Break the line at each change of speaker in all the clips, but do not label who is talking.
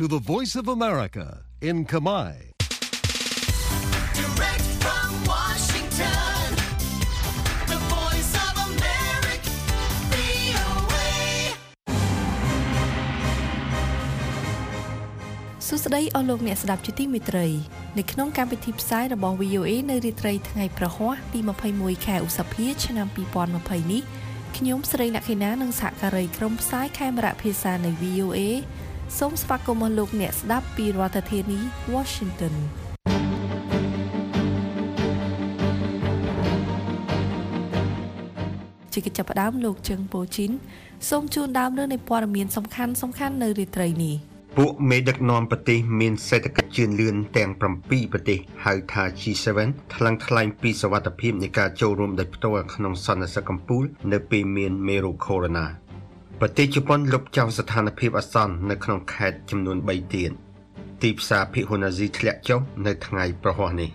to the Voice of America in Khmer.
Direct from Washington, the Voice of America, VOA.
សួស្តីអស់លោកអ្នកស្ដាប់ជាទីមេត្រីនៅក្នុងកម្មវិធីផ្សាយរបស់ VOA នៅរាត្រីថ្ងៃប្រហ័សទី21ខែឧសភាឆ្នាំ2020នេះខ្ញុំស្រីលក្ខិណានិងសហការីក្រុមផ្សាយខេមរៈភាសានៃ VOA សូមស្វាគមន៍អស់លោកអ្នកស្ដាប់ពីរដ្ឋធានី Washington ជាកិច្ចចាប់ផ្ដើមលោកជឹងប៉ូជីនសូមជូនដើមរឿងនៃព័ត៌មានសំខាន់ៗនៅរាត្រីនេះ
ពួកមេដឹកនាំប្រទេសមានសេដ្ឋកិច្ចជឿនលឿនទាំង7ប្រទេសហៅថា G7 ថ្លែងពីសវត្ថិភាពនៃការចូលរួមដោយផ្ទាល់ក្នុងសន្និសីទកំពូលនៅពេលមានមេរោគកូវីដ -19 ប្រទេសជប៉ុនលុបចោលស្ថានភាពអាសន្ននៅក្នុងខេត្តចំនួន3ទៀតទីផ្សារភាគហ៊ុនអាស៊ីធ្លាក់ចុះនៅថ្ងៃប្រហ័សនេះ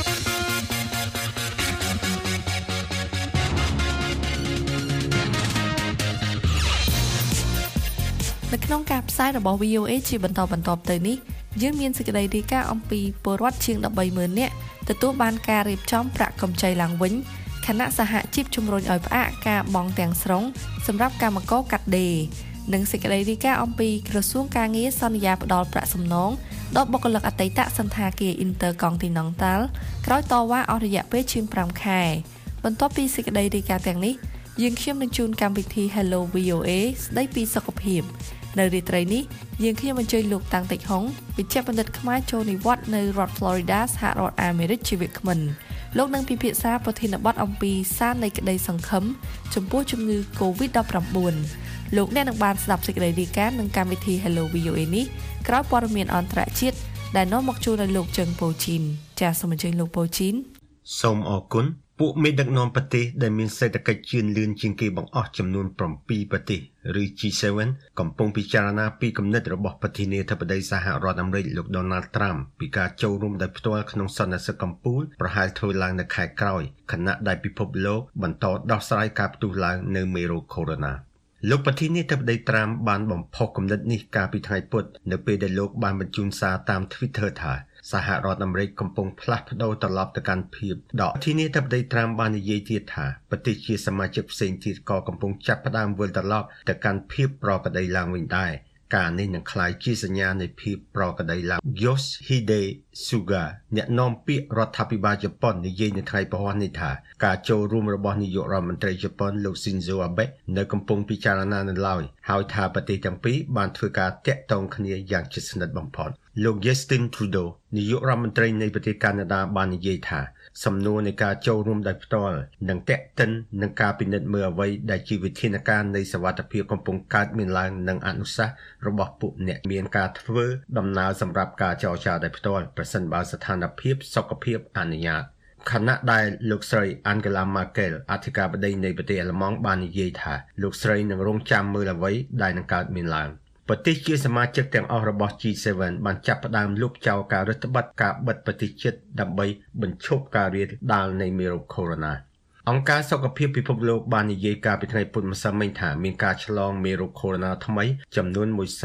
នៅក្នុងការផ្សាយរបស់ VOA ជាបន្តទៅនេះយើងមានសេចក្តីរាយការណ៍អំពីពលរដ្ឋជាង 130,000 នាក់ទទួលបានការរៀបចំប្រាក់កម្ចីឡើងវិញខណៈសហជីពជំរុញឲ្យផ្អាកការបង់ទាំងស្រុងសម្រាប់កម្មករកាត់ដេរនិងសេចក្តីរាយការណ៍អំពីក្រសួងការងារសន្យាផ្ដល់ប្រាក់សំណងដល់បុគ្គលិកអតីតសន្តាគារ Intercontinental ក្រោយតវ៉ាអស់រយៈពេលជាង5ខែបន្ទាប់ពីសេចក្តីរាយការណ៍ទាំងនេះយើងខ្ញុំនឹងជូនកម្មវិធី Hello VOA ស្ដីពីសុខភាពនៅរាត្រីនេះយើងខ្ញុំអញ្ជើញលោកតាំងតិចហុងវិជ្ជបណ្ឌិតខ្មែរចូលនិវត្តន៍នៅរដ្ឋ Florida សហរដ្ឋអាមេរិកជាវាគ្មិនលោកនឹងពិភាក្សាប្រធានបទអំពីសារនៃក្តីសង្ឃឹមចំពោះជំងឺ COVID-19 លោកអ្នកនឹងបានស្ដាប់សេចក្តីរាយការណ៍នឹងកម្មវិធី Hello VOA នេះក្រោយព័ត៌មានអន្តរជាតិដែលនាំមកជូនដល់លោកជឹងប៉ូជីនចាសសូមអញ្ជើញលោកប៉ូជីន
សូមអរគុណពួកមេដឹកនាំប្រទេសដែលមានសេដ្ឋកិច្ចជឿនលឿនជាងគេបង្អស់ចំនួន7ប្រទេសឬ G7 កំពុងពិចារណាពីគំនិតរបស់ប្រធានាធិបតីសហរដ្ឋអាមេរិកលោក Donald Trump ពីការចូលរួមដោយផ្ទាល់ក្នុងសន្និសីទកំពូលប្រហែលធ្វើឡើងនៅខែក្រោយខណៈដែលពិភពលោកបន្តដោះស្រាយការផ្ទុះឡើងនៃមេរោគកូវីដ -19 លោកប្រធានាធិបតី Trump បានបំផុសគំនិតនេះកាលពីថ្ងៃពុធនៅពេលដែលលោកបានបញ្ជូនសារតាម Twitter ថាសហរដ្ឋអាមេរិកកំពុងផ្លាស់ប្ដូរត្រឡប់ទៅកាន់ភាពដកធានាធិបតី Trump បាននិយាយទៀតថាប្រទេសជាសមាជិកផ្សេងទៀតក៏កំពុងចាប់ផ្ដើមវិលត្រឡប់ទៅកាន់ភាពប្រក្រតីឡើងវិញដែរការនេះនឹងក្លាយជាសញ្ញានៃភាពប្រក្រតីឡើង Yoshihide Suga អ្នកនាំពាក្យរដ្ឋាភិបាលជប៉ុននិយាយនៅថ្ងៃប្រហ័សនេះថាការចូលរួមរបស់នាយករដ្ឋមន្ត្រីជប៉ុនលោក Shinzo Abe នៅកំពុងពិចារណានៅឡើយហើយថាប្រទេសទាំងពីរបានធ្វើការតាក់ទងគ្នាយ៉ាងជិតស្និទ្ធបំផុតលោក Justin Trudeau នាយករដ្ឋមន្ត្រីនៃប្រទេសកាណាដាបាននិយាយថាសំណួរនៃការចូលរួមដោយផ្ទាល់និងតាក់ទិននឹងការពិនិត្យមើលអ្វីដែលជាវិធានការនៃសវត្ថិភាពកំពុងកើតមានឡើងនិងអនុសាសន៍របស់ពួកអ្នកមានការធ្វើដំណើរសម្រាប់ការចរចាដោយផ្ទាល់ប្រសិនបើស្ថានភាពសុខភាពអនុញ្ញាតខណៈដែលលោកស្រី Angela Merkel អធិការបតីនៃប្រទេសអាល្លឺម៉ង់បាននិយាយថាលោកស្រីនឹងរងចាំមើលអ្វីដែលនឹងកើតមានឡើងប្រទេសជាសមាជិកទាំងអស់របស់ G7 បានចាប់ផ្ដើមលុបចោលការរដ្ឋបတ်ការបិទប្រទេសជាតិដើម្បីបញ្ឈប់ការរាលដាលនៃមេរោគកូវីដ -19 អង្គការសុខភាពពិភពលោកបាននិយាយកាលពីថ្ងៃពុធម្សិលមិញថាមានការឆ្លងមេរោគកូវីដ -19 ថ្មីចំនួន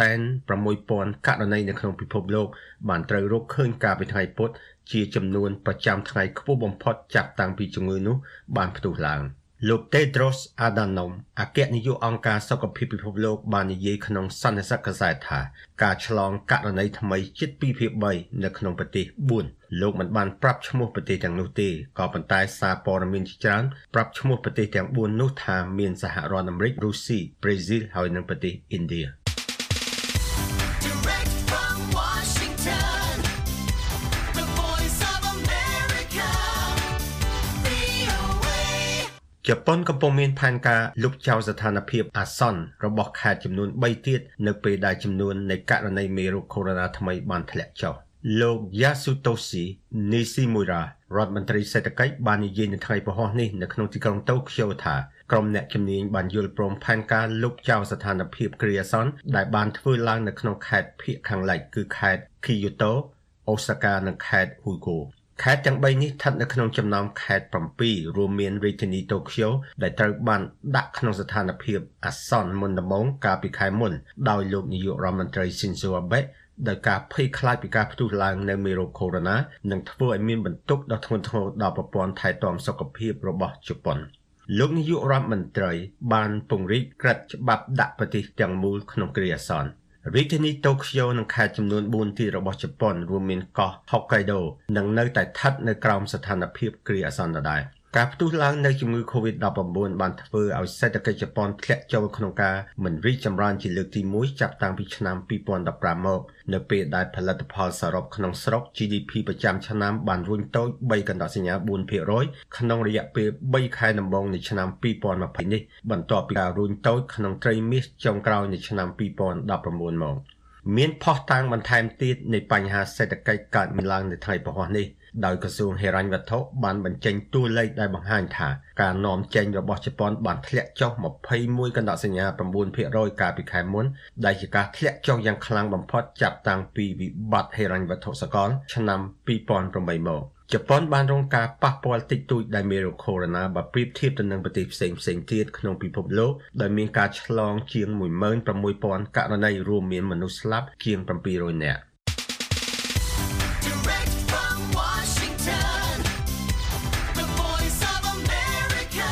160,000 ករណីនៅក្នុងពិភពលោកបានត្រូវរកឃើញកាលពីថ្ងៃពុធជាចំនួនប្រចាំថ្ងៃខ្ពស់បំផុតចាប់តាំងពីជំងឺនោះបានផ្ទុះឡើងលោក Tedros Adhanom អគ្គនាយកអង្គការសុខភាពពិភពលោកបាននិយាយក្នុងសន្និសីទកាសែតថាការឆ្លងករណីថ្មីជិត 2/3 នៅក្នុងប្រទេស4លោកមិនបានប្រាប់ឈ្មោះប្រទេសទាំងនោះទេក៏ប៉ុន្តែសារព័ត៌មានជាច្រើនប្រាប់ឈ្មោះប្រទេសទាំង4នោះថាមានសហរដ្ឋអាមេរិករុស្ស៊ីប្រេស៊ីលហើយនិងប្រទេសឥណ្ឌាជប៉ុនកំពុងមានផែនការលុបចោលស្ថានភាពអាសន្នរបស់ខេត្តចំនួន3ទៀតនៅពេលដែលចំនួននៃករណីមេរោគកូវីដ -19 ថ្មីបានធ្លាក់ចុះលោក Yasutoshi Nishimura រដ្ឋមន្ត្រីសេដ្ឋកិច្ចបាននិយាយនៅថ្ងៃប្រហ័សនេះនៅក្នុងទីក្រុងតូក្យូថាក្រុមអ្នកជំនាញបានយល់ព្រមផែនការលុបចោលស្ថានភាពគ្រាអាសន្នដែលបានធ្វើឡើងនៅក្នុងខេត្តភាគខាងលិចគឺខេត្ត Kyoto, Osaka និងខេត្ត Hyōgo ខេត្តទាំង3នេះស្ថិតនៅក្នុងចំណោមខេត្ត7រួមមានរាជធានីតូក្យូដែលត្រូវបានដាក់ក្នុងស្ថានភាពអាសន្នមុនដំបូងកាលពីខែមុនដោយលោកនាយករដ្ឋមន្ត្រី Shinzo Abe ដោយការភ័យខ្លាចពីការផ្ទុះឡើងនៃមេរោគកូវីដ -19 នឹងធ្វើឲ្យមានបន្ទុកដ៏ធ្ងន់ធ្ងរដល់ប្រព័ន្ធថែទាំសុខភាពរបស់ជប៉ុនលោកនាយករដ្ឋមន្ត្រីបានពង្រីកក្រិតច្បាប់ដាក់ប្រទេសទាំងមូលក្នុងគ្រាអាសន្នរាជធានីតូក្យូនិងខេត្តចំនួន4ទៀតរបស់ជប៉ុនរួមមានកោះ Hokkaido នឹងនៅតែស្ថិតនៅក្រោមស្ថានភាពគ្រាអាសន្នដដែលការផ្ទុះឡើងនៃជំងឺ COVID-19 បានធ្វើឲ្យសេដ្ឋកិច្ចជប៉ុនធ្លាក់ចូលក្នុងការមិនរីកចម្រើនជាលើកទី1ចាប់តាំងពីឆ្នាំ2015មកនៅពេលដែលផលិតផលសរុបក្នុងស្រុក GDP ប្រចាំឆ្នាំបានរុញតូច 3 កណ្ដាប់សញ្ញា 4% ក្នុងរយៈពេល3ខែដំបូងនៃឆ្នាំ2020នេះបន្ទាប់ពីការរុញតូចក្នុងត្រីមាសចុងក្រោយនៃឆ្នាំ2019មកមានផុសតាងបន្ថែមទៀតនៃបញ្ហាសេដ្ឋកិច្ចកើតមានឡើងនៅថ្ងៃពហុនេះដោយក្រសួងហិរញ្ញវត្ថុបានបញ្ចេញតួលេខដែលបង្ហាញថាការនាំចេញរបស់ជប៉ុនបានធ្លាក់ចុះ21កណ្ដាប់សញ្ញា 9% កាលពីខែមុនដែលជាការធ្លាក់ចុះយ៉ាងខ្លាំងបំផុតចាប់តាំងពីវិបត្តិហិរញ្ញវត្ថុសកលឆ្នាំ2008មកជប៉ុនបានរងការប៉ះពាល់តិចតួចដោយមេរោគកូវីដ បើប្រៀបធៀបទៅនឹងប្រទេសផ្សេងៗទៀតក្នុងពិភពលោកដោយមានការឆ្លងជាង 16,000 ករណីរួមមានមនុស្សស្លាប់ជាង 700 នាក់
Direct from Washington, the voice of America,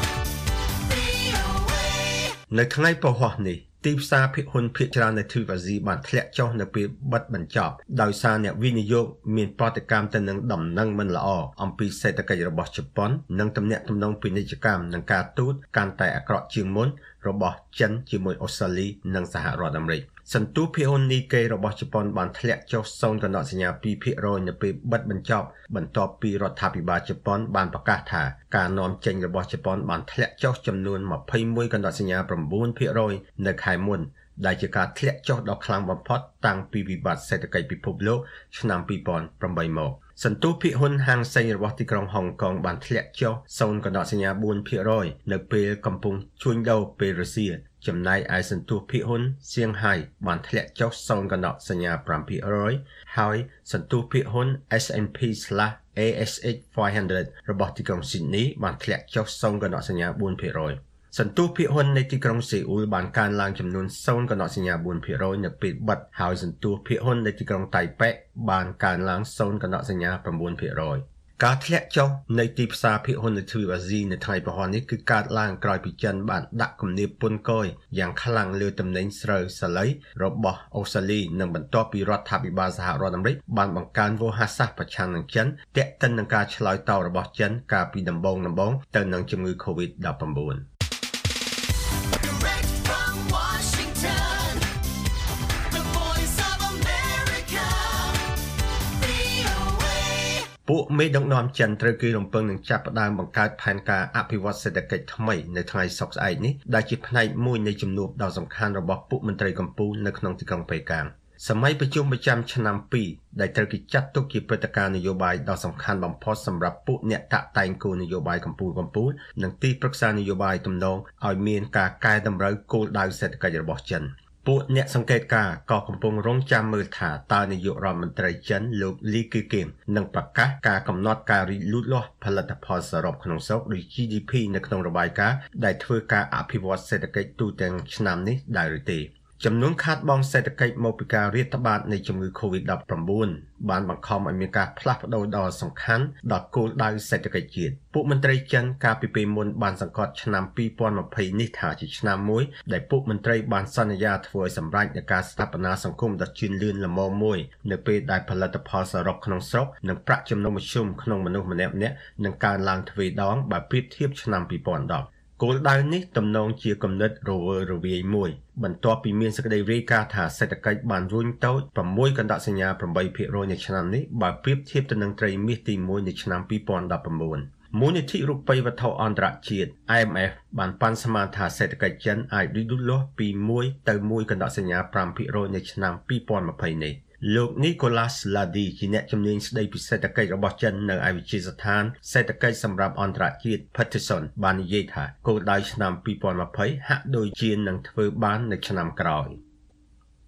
VOA.
នៅថ្ងៃពហុនេះទីផ្សារភាគហ៊ុនភាគច្រើននៅទ្វីបអាស៊ីបានធ្លាក់ចុះនៅពេលបិទបញ្ចប់ដោយសារអ្នកវិនិយោគមានប្រតិកម្មទៅនឹងដំណឹងមិនល្អអំពីសេដ្ឋកិច្ចរបស់ជប៉ុននិងទំនាក់ទំនងពាណិជ្ជកម្មនិងការទូតកាន់តែអាក្រក់ជាងមុនរបស់ចិនជាមួយអូស្ត្រាលីនិងសហរដ្ឋអាមេរិកសន្ទុះភាគហ៊ុននីកេរបស់ជប៉ុនបានធ្លាក់ចុះ 0 កណ្ដាប់សញ្ញា 2% នៅពេលបិទបញ្ចប់បន្ទាប់ពីរដ្ឋាភិបាលជប៉ុនបានប្រកាសថាការនាំចេញរបស់ជប៉ុនបានធ្លាក់ចុះចំនួន 21 កណ្ដាប់សញ្ញា 9% នៅខែមុនដែលជាការធ្លាក់ចុះដ៏ខ្លាំងបំផុតតាំងពីវិបត្តិសេដ្ឋកិច្ចពិភពលោកឆ្នាំ2008មកសន្ទុះភាគហ៊ុនហាងសេងរបស់ទីក្រុងហុងកុងបានធ្លាក់ចុះ 0 កណ្ដាប់សញ្ញា 4% នៅពេលកំពុងជួញដូរពេលរសៀលចំណែកឯសន្ទុះភាគហ៊ុនសៀងហៃបានធ្លាក់ចុះ 0 កណ្ដាប់សញ្ញា 5% ហើយសន្ទុះភាគហ៊ុន S&P/ASX 500 របស់ទីក្រុងស៊ីដនីបានធ្លាក់ចុះ 0 កណ្ដាប់សញ្ញា 4%សន្ទុះភាគហ៊ុននៃទីក្រុងសេអ៊ូលបានកើនឡើងចំនួន 0 កណ្ដាប់សញ្ញា 4% នៅពេលបិទហើយសន្ទុះភាគហ៊ុននៃទីក្រុងតៃប៉េបានកើនឡើង 0 កណ្ដាប់សញ្ញា 9%ការធ្លាក់ចុះនៃទីផ្សារភាគហ៊ុននៅទ្វីបអាស៊ីនៅថ្ងៃពហុនេះគឺកើតឡើងក្រោយពីចិនបានដាក់គំនាបពន្ធគយយ៉ាងខ្លាំងលើទំនិញស្រូវសាលីរបស់អូស្ត្រាលីនិងបន្ទាប់ពីរដ្ឋាភិបាលសហរដ្ឋអាមេរិកបានបង្កើនវោហារសាស្ត្រប្រឆាំងនឹងចិនទាក់ទិននឹងការឆ្លើយតបរបស់ចិនកាលពីដំបូងទៅនឹងជំងឺ COVID-19
Direct from Washington, the voice of America, VOA.
ពួកមេដឹកនាំចិនត្រូវគេរំពឹងនឹងចាប់ផ្ដើមបង្កើតផែនការអភិវឌ្ឍសេដ្ឋកិច្ចថ្មីនៅថ្ងៃសុក្រស្អែកនេះដែលជាផ្នែកមួយនៃជំនួបដ៏សំខាន់របស់ពួកមន្ត្រីកម្ពុជានៅក្នុងទីក្រុងប៉េកាំងសម័យប្រជុំប្រចាំឆ្នាំ2ដែលត្រូវគេចាត់ទុកជាព្រឹត្តិការណ៍នយោបាយដ៏សំខាន់បំផុតសម្រាប់ពួកអ្នកតាក់តែងគោលនយោបាយកម្ពុជានិងទីប្រឹក្សានយោបាយទំនងឲ្យមានការកែតម្រូវគោលដៅសេដ្ឋកិច្ចរបស់ចិនពួកអ្នកសង្កេតការណ៍ក៏កំពុងរងចាំមើលថាតើនាយករដ្ឋមន្ត្រីចិនលោកលីគីគៀមនឹងប្រកាសការកំណត់ការរីកលូតលាស់ផលិតផលសរុបក្នុងស្រុកឬ GDP នៅក្នុងរបាយការណ៍ដែលធ្វើការអភិវឌ្ឍសេដ្ឋកិច្ចទូទាំងឆ្នាំនេះដែរឬទេចំនួនខាតបង់សេដ្ឋកិច្ចមកពីការរាតត្បាតនៃជំងឺ COVID-19 បានបង្ខំឲ្យមានការផ្លាស់ប្ដូរដ៏សំខាន់ដល់គោលដៅសេដ្ឋកិច្ចជាតិពួកមន្ត្រីចិនកាលពីពេលមុនបានសង្កត់ឆ្នាំ2020នេះថាជាឆ្នាំមួយដែលពួកមន្ត្រីបានសន្យាធ្វើឲ្យសម្រេចនៃការស្ថាបនាសង្គមដ៏ជឿនលឿនល្មមមួយនៅពេលដែលផលិតផលសរុបក្នុងស្រុកនិងប្រាក់ចំណូលមធ្យមក្នុងមនុស្សម្នាក់ៗនឹងកើនឡើងទ្វេដងបើប្រៀបធៀបឆ្នាំ2010គោលដៅនេះទំនងជាគំនិតរវើរវាយមួយបន្ទាប់ពីមានសេចក្តីរាយការណ៍ថាសេដ្ឋកិច្ចបានរុញតូច 6 កណ្ដាប់សញ្ញា 8% នៃឆ្នាំនេះបើប្រៀបធៀបទៅនឹងត្រីមាសទី1នៃឆ្នាំ2019មូលនិធិរូបិយវត្ថុអន្តរជាតិ IMF បានប៉ាន់ស្មានថាសេដ្ឋកិច្ចចិនអាចរីកលូតលាស់ពី1ទៅ1កណ្ដាប់សញ្ញា 5% នៅឆ្នាំ2020នេះលោក Nicholas Lady ជាអ្នកជំនាញស្ដីពីសេដ្ឋកិច្ចរបស់ចិននៅឯវិទ្យាស្ថានសេដ្ឋកិច្ចសម្រាប់អន្តរជាតិ Peterson បាននិយាយថាគោលដៅឆ្នាំ2020ហាក់ដូចជានឹងធ្វើបាននៅឆ្នាំក្រោយ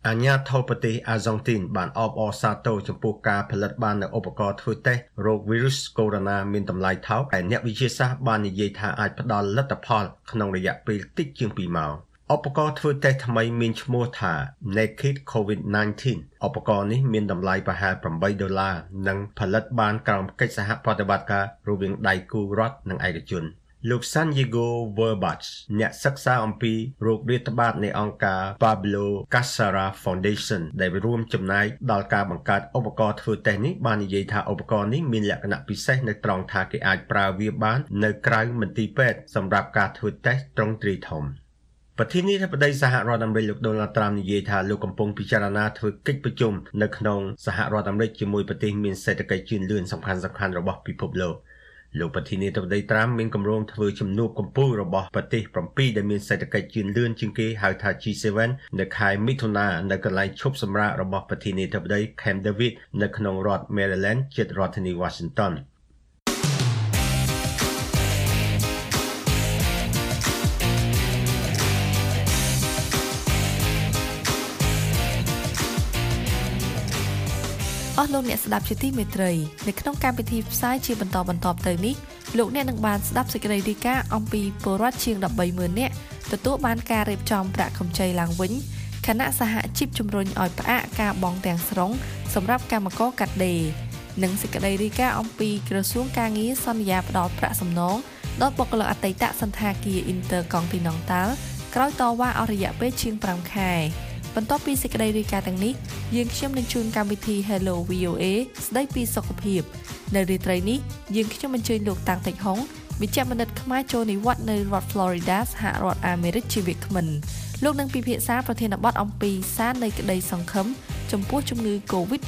អាញាធិបតេយ្យអាហ្សង់ទីនបានអបអរសាទរចំពោះការផលិតបាននូវឧបករណ៍ធ្វើតេស្តរោគវីរុសកូវីដ -19 មានតម្លៃថោកដែលអ្នកវិទ្យាសាស្ត្របាននិយាយថាអាចផ្ដល់លទ្ធផលក្នុងរយៈពេលតិចជាង2ម៉ោងឧបករណ៍ធ្វើតេស្តថ្មីមានឈ្មោះថា Naked COVID-19 ឧបករណ៍នេះមានតម្លៃប្រហែល$8និងផលិតបានក្រោមកិច្ចសហប្រតិបត្តិការរវាងដៃគូរដ្ឋនិងឯកជនលោក San Diego Verbach អ្នកសិក្សាអំពីរោគរាតត្បាតនៃអង្គការ Pablo Casara Foundation ដែលរួមចំណែកដល់ការបង្កើតឧបករណ៍ធ្វើតេស្តនេះបាននិយាយថាឧបករណ៍នេះមានលក្ខណៈពិសេសនៅត្រង់ថាគេអាចប្រើវាបាននៅក្រៅមន្ទីរពេទ្យសម្រាប់ការធ្វើតេស្តទ្រង់ទ្រាយធំប្រធានាធិបតីសហរដ្ឋអាមេរិកលោក Donald Trump និយាយថាលោកកំពុងពិចារណាធ្វើកិច្ចប្រជុំនៅក្នុងសហរដ្ឋអាមេរិកជាមួយប្រទេសមានសេដ្ឋកិច្ចជឿនលឿនសំខាន់ៗរបស់ពិភពលោកលោកប្រធានាធិបតី Trump មានគម្រោងធ្វើជំនួបកម្ពុជារបស់ប្រទេស7ដែលមានសេដ្ឋកិច្ចជឿនលឿនជាងគេហៅថា G7 នៅខែមិថុនានៅកន្លែងឈប់សម្រាករបស់ប្រធានាធិបតី Camp David នៅក្នុងរដ្ឋ Maryland ជិតរដ្ឋធានី Washington
អស់លោកអ្នកស្ដាប់ជាទីមេត្រីនៅក្នុងកម្មវិធីផ្សាយជាបន្តទៅនេះលោកអ្នកនឹងបានស្ដាប់សេចក្តីរាយការណ៍អំពីពលរដ្ឋជាង 130,000 នាក់ទទួលបានការរៀបចំប្រាក់កម្ចីឡើងវិញគណៈសហជីពជំរុញឲ្យផ្អាកការបង់ទាំងស្រុងសម្រាប់កម្មករកាត់ដេរនិងសេចក្តីរាយការណ៍អំពីក្រសួងការងារសន្យាផ្ដល់ប្រាក់សំណងដល់បុគ្គលិកអតីតសន្តាគារ Intercontinental ក្រោយតវ៉ាអស់រយៈពេលជាង5ខែបន្ទាប់ពីសេចក្តីរាយការណ៍ទាំងនេះយើងខ្ញុំនឹងជួនកម្មវិធី Hello VOA ស្ដីពីសុខភាពនៅរាត្រីនេះយើងខ្ញុំអញ្ជើញលោកតាំងតិចហុងវិជ្ជបណ្ឌិតខ្មែរចូលនិវត្តន៍នៅរដ្ឋ Florida សហរដ្ឋអាមេរិកជាវាគ្មិនលោកនឹងពិភាក្សាប្រធានបទអំពីសារនៃក្តីសង្ឃឹមចំពោះជំងឺ COVID-19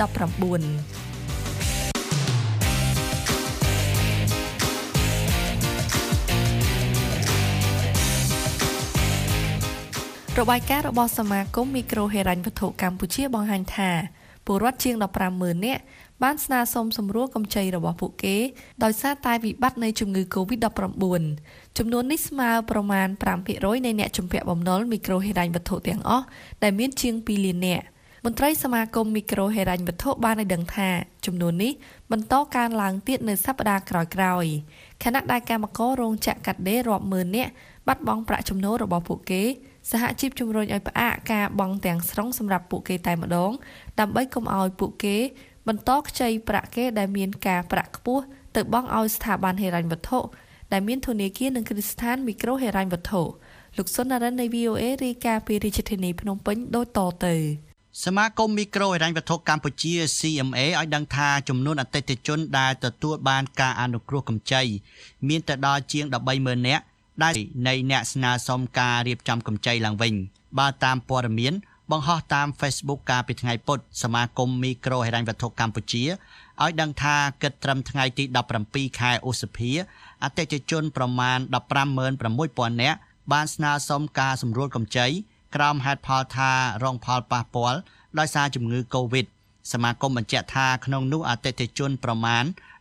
របាយការណ៍របស់សមាគមមីក្រូហិរញ្ញវត្ថុកម្ពុជាបង្ហាញថាពលរដ្ឋជាង 150,000 នាក់បានស្នើសុំសម្រួលកម្ចីរបស់ពួកគេដោយសារតែវិបត្តិនៃជំងឺ COVID-19 ចំនួននេះស្មើប្រមាណ 5% នៃអ្នកជំពាក់បំណុលមីក្រូហិរញ្ញវត្ថុទាំងអស់ដែលមានជាង 2 លាននាក់មន្ត្រីសមាគមមីក្រូហិរញ្ញវត្ថុបានឲ្យដឹងថាចំនួននេះបន្តកើនឡើងទៀតនៅសប្តាហ៍ក្រោយៗខណៈដែលកម្មកររោងចក្រកាត់ដេររាប់ម៉ឺននាក់បាត់បង់ប្រាក់ចំណូលរបស់ពួកគេសហជីពជំរុញឲ្យផ្អាកការបង់ទាំងស្រុងសម្រាប់ពួកគេតែម្ដងដើម្បីកុំឲ្យពួកគេបន្តខ្ចីប្រាក់គេដែលមានការប្រាក់ខ្ពស់ទៅបង់ឲ្យស្ថាប័នហិរញ្ញវត្ថុដែលមានធនាគារនិងគ្រឹះស្ថានមីក្រូហិរញ្ញវត្ថុលោកសុននរិននៃ VOA រាយការណ៍ពីរាជធានីភ្នំពេញដូចតទៅ
សមាគមមីក្រូហិរញ្ញវត្ថុកម្ពុជា CMA ឲ្យដឹងថាចំនួនអតិថិជនដែលទទួលបានការអនុគ្រោះកម្ចីមានទៅដល់ជាង 130,000 នាក់ដែលនៃអ្នកស្នើសុំការរៀបចំកម្ចីឡើងវិញបើតាមព័ត៌មានបង្ហោះតាម Facebook កាលពីថ្ងៃពុធសមាគមមីក្រូហិរញ្ញវត្ថុកម្ពុជាឲ្យដឹងថាគិតត្រឹមថ្ងៃទី17ខែឧសភាអតិថិជនប្រមាណ 156,000 នាក់បានស្នើសុំការសម្រួលកម្ចីក្រោមហេតុផលថារងផលប៉ះពាល់ដោយសារជំងឺ Covid សមាគមបញ្ជាក់ថាក្នុងនោះអតិថិជនប្រមាណ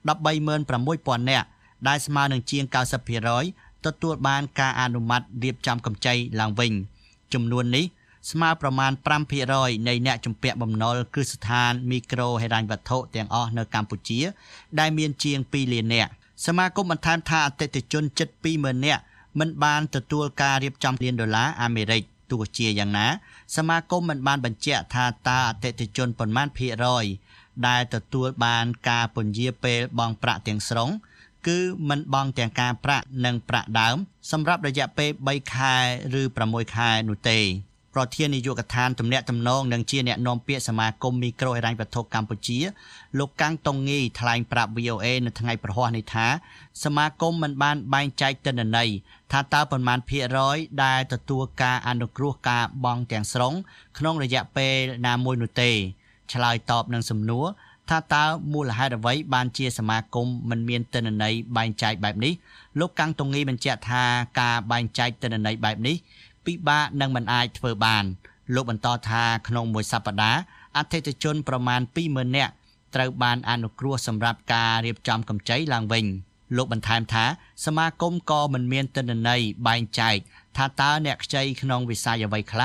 136,000 នាក់ដែលស្មើនឹងជាង 90% ទទួលបានការអនុម័តរៀបចំកម្ចីឡើងវិញចំនួននេះស្មើប្រមាណ 5% នៃអ្នកជំពាក់បំណុលគ្រឹះស្ថានមីក្រូហិរញ្ញវត្ថុទាំងអស់នៅកម្ពុជាដែលមានជាង 2 លាននាក់សមាគមបន្ថែមថាអតិថិជនជិត 20,000 នាក់មិនបានទទួលការរៀបចំលានដុល្លារអាមេរិកទោះជាយ៉ាងណាសមាគមមិនបានបញ្ជាក់ថាតើអតិថិជនប៉ុន្មានភាគរយដែលទទួលបានការពន្យាពេលបង់ប្រាក់ទាំងស្រុងគឺមិនបង់ទាំងការប្រាក់និងប្រាក់ដើមសម្រាប់រយៈពេល3ខែឬ6ខែនោះទេប្រធាននាយកដ្ឋានទំនាក់ទំនងនិងជាអ្នកនាំពាក្យសមាគមមីក្រូហិរញ្ញវត្ថុកម្ពុជាលោកកាំងតុងងីថ្លែងប្រាប់ VOA នៅថ្ងៃប្រហ័សនេះថាសមាគមមិនបានបែងចែកទិន្នន័យថាតើប៉ុន្មានភាគរយដែលទទួលការអនុគ្រោះការបង់ទាំងស្រុងក្នុងរយៈពេលណាមួយនោះទេឆ្លើយតបនឹងសំណួរថាតើមូលហេតុអ្វីបានជាសមាគមមិនមានទិន្នន័យបែងចែកបែបនេះលោកកាំងតុងងីបញ្ជាក់ថាការបែងចែកទិន្នន័យបែបនេះពិបាកនិងមិនអាចធ្វើបានលោកបន្តថាក្នុងមួយសប្តាហ៍អតិថិជនប្រមាណ 20,000 នាក់ត្រូវបានអនុគ្រោះសម្រាប់ការរៀបចំកម្ចីឡើងវិញលោកបន្ថែមថាសមាគមក៏មិនមានទិន្នន័យបែងចែកថាតើអ្នកខ្ចីក្នុងវិស័យអ្វីខ្លះ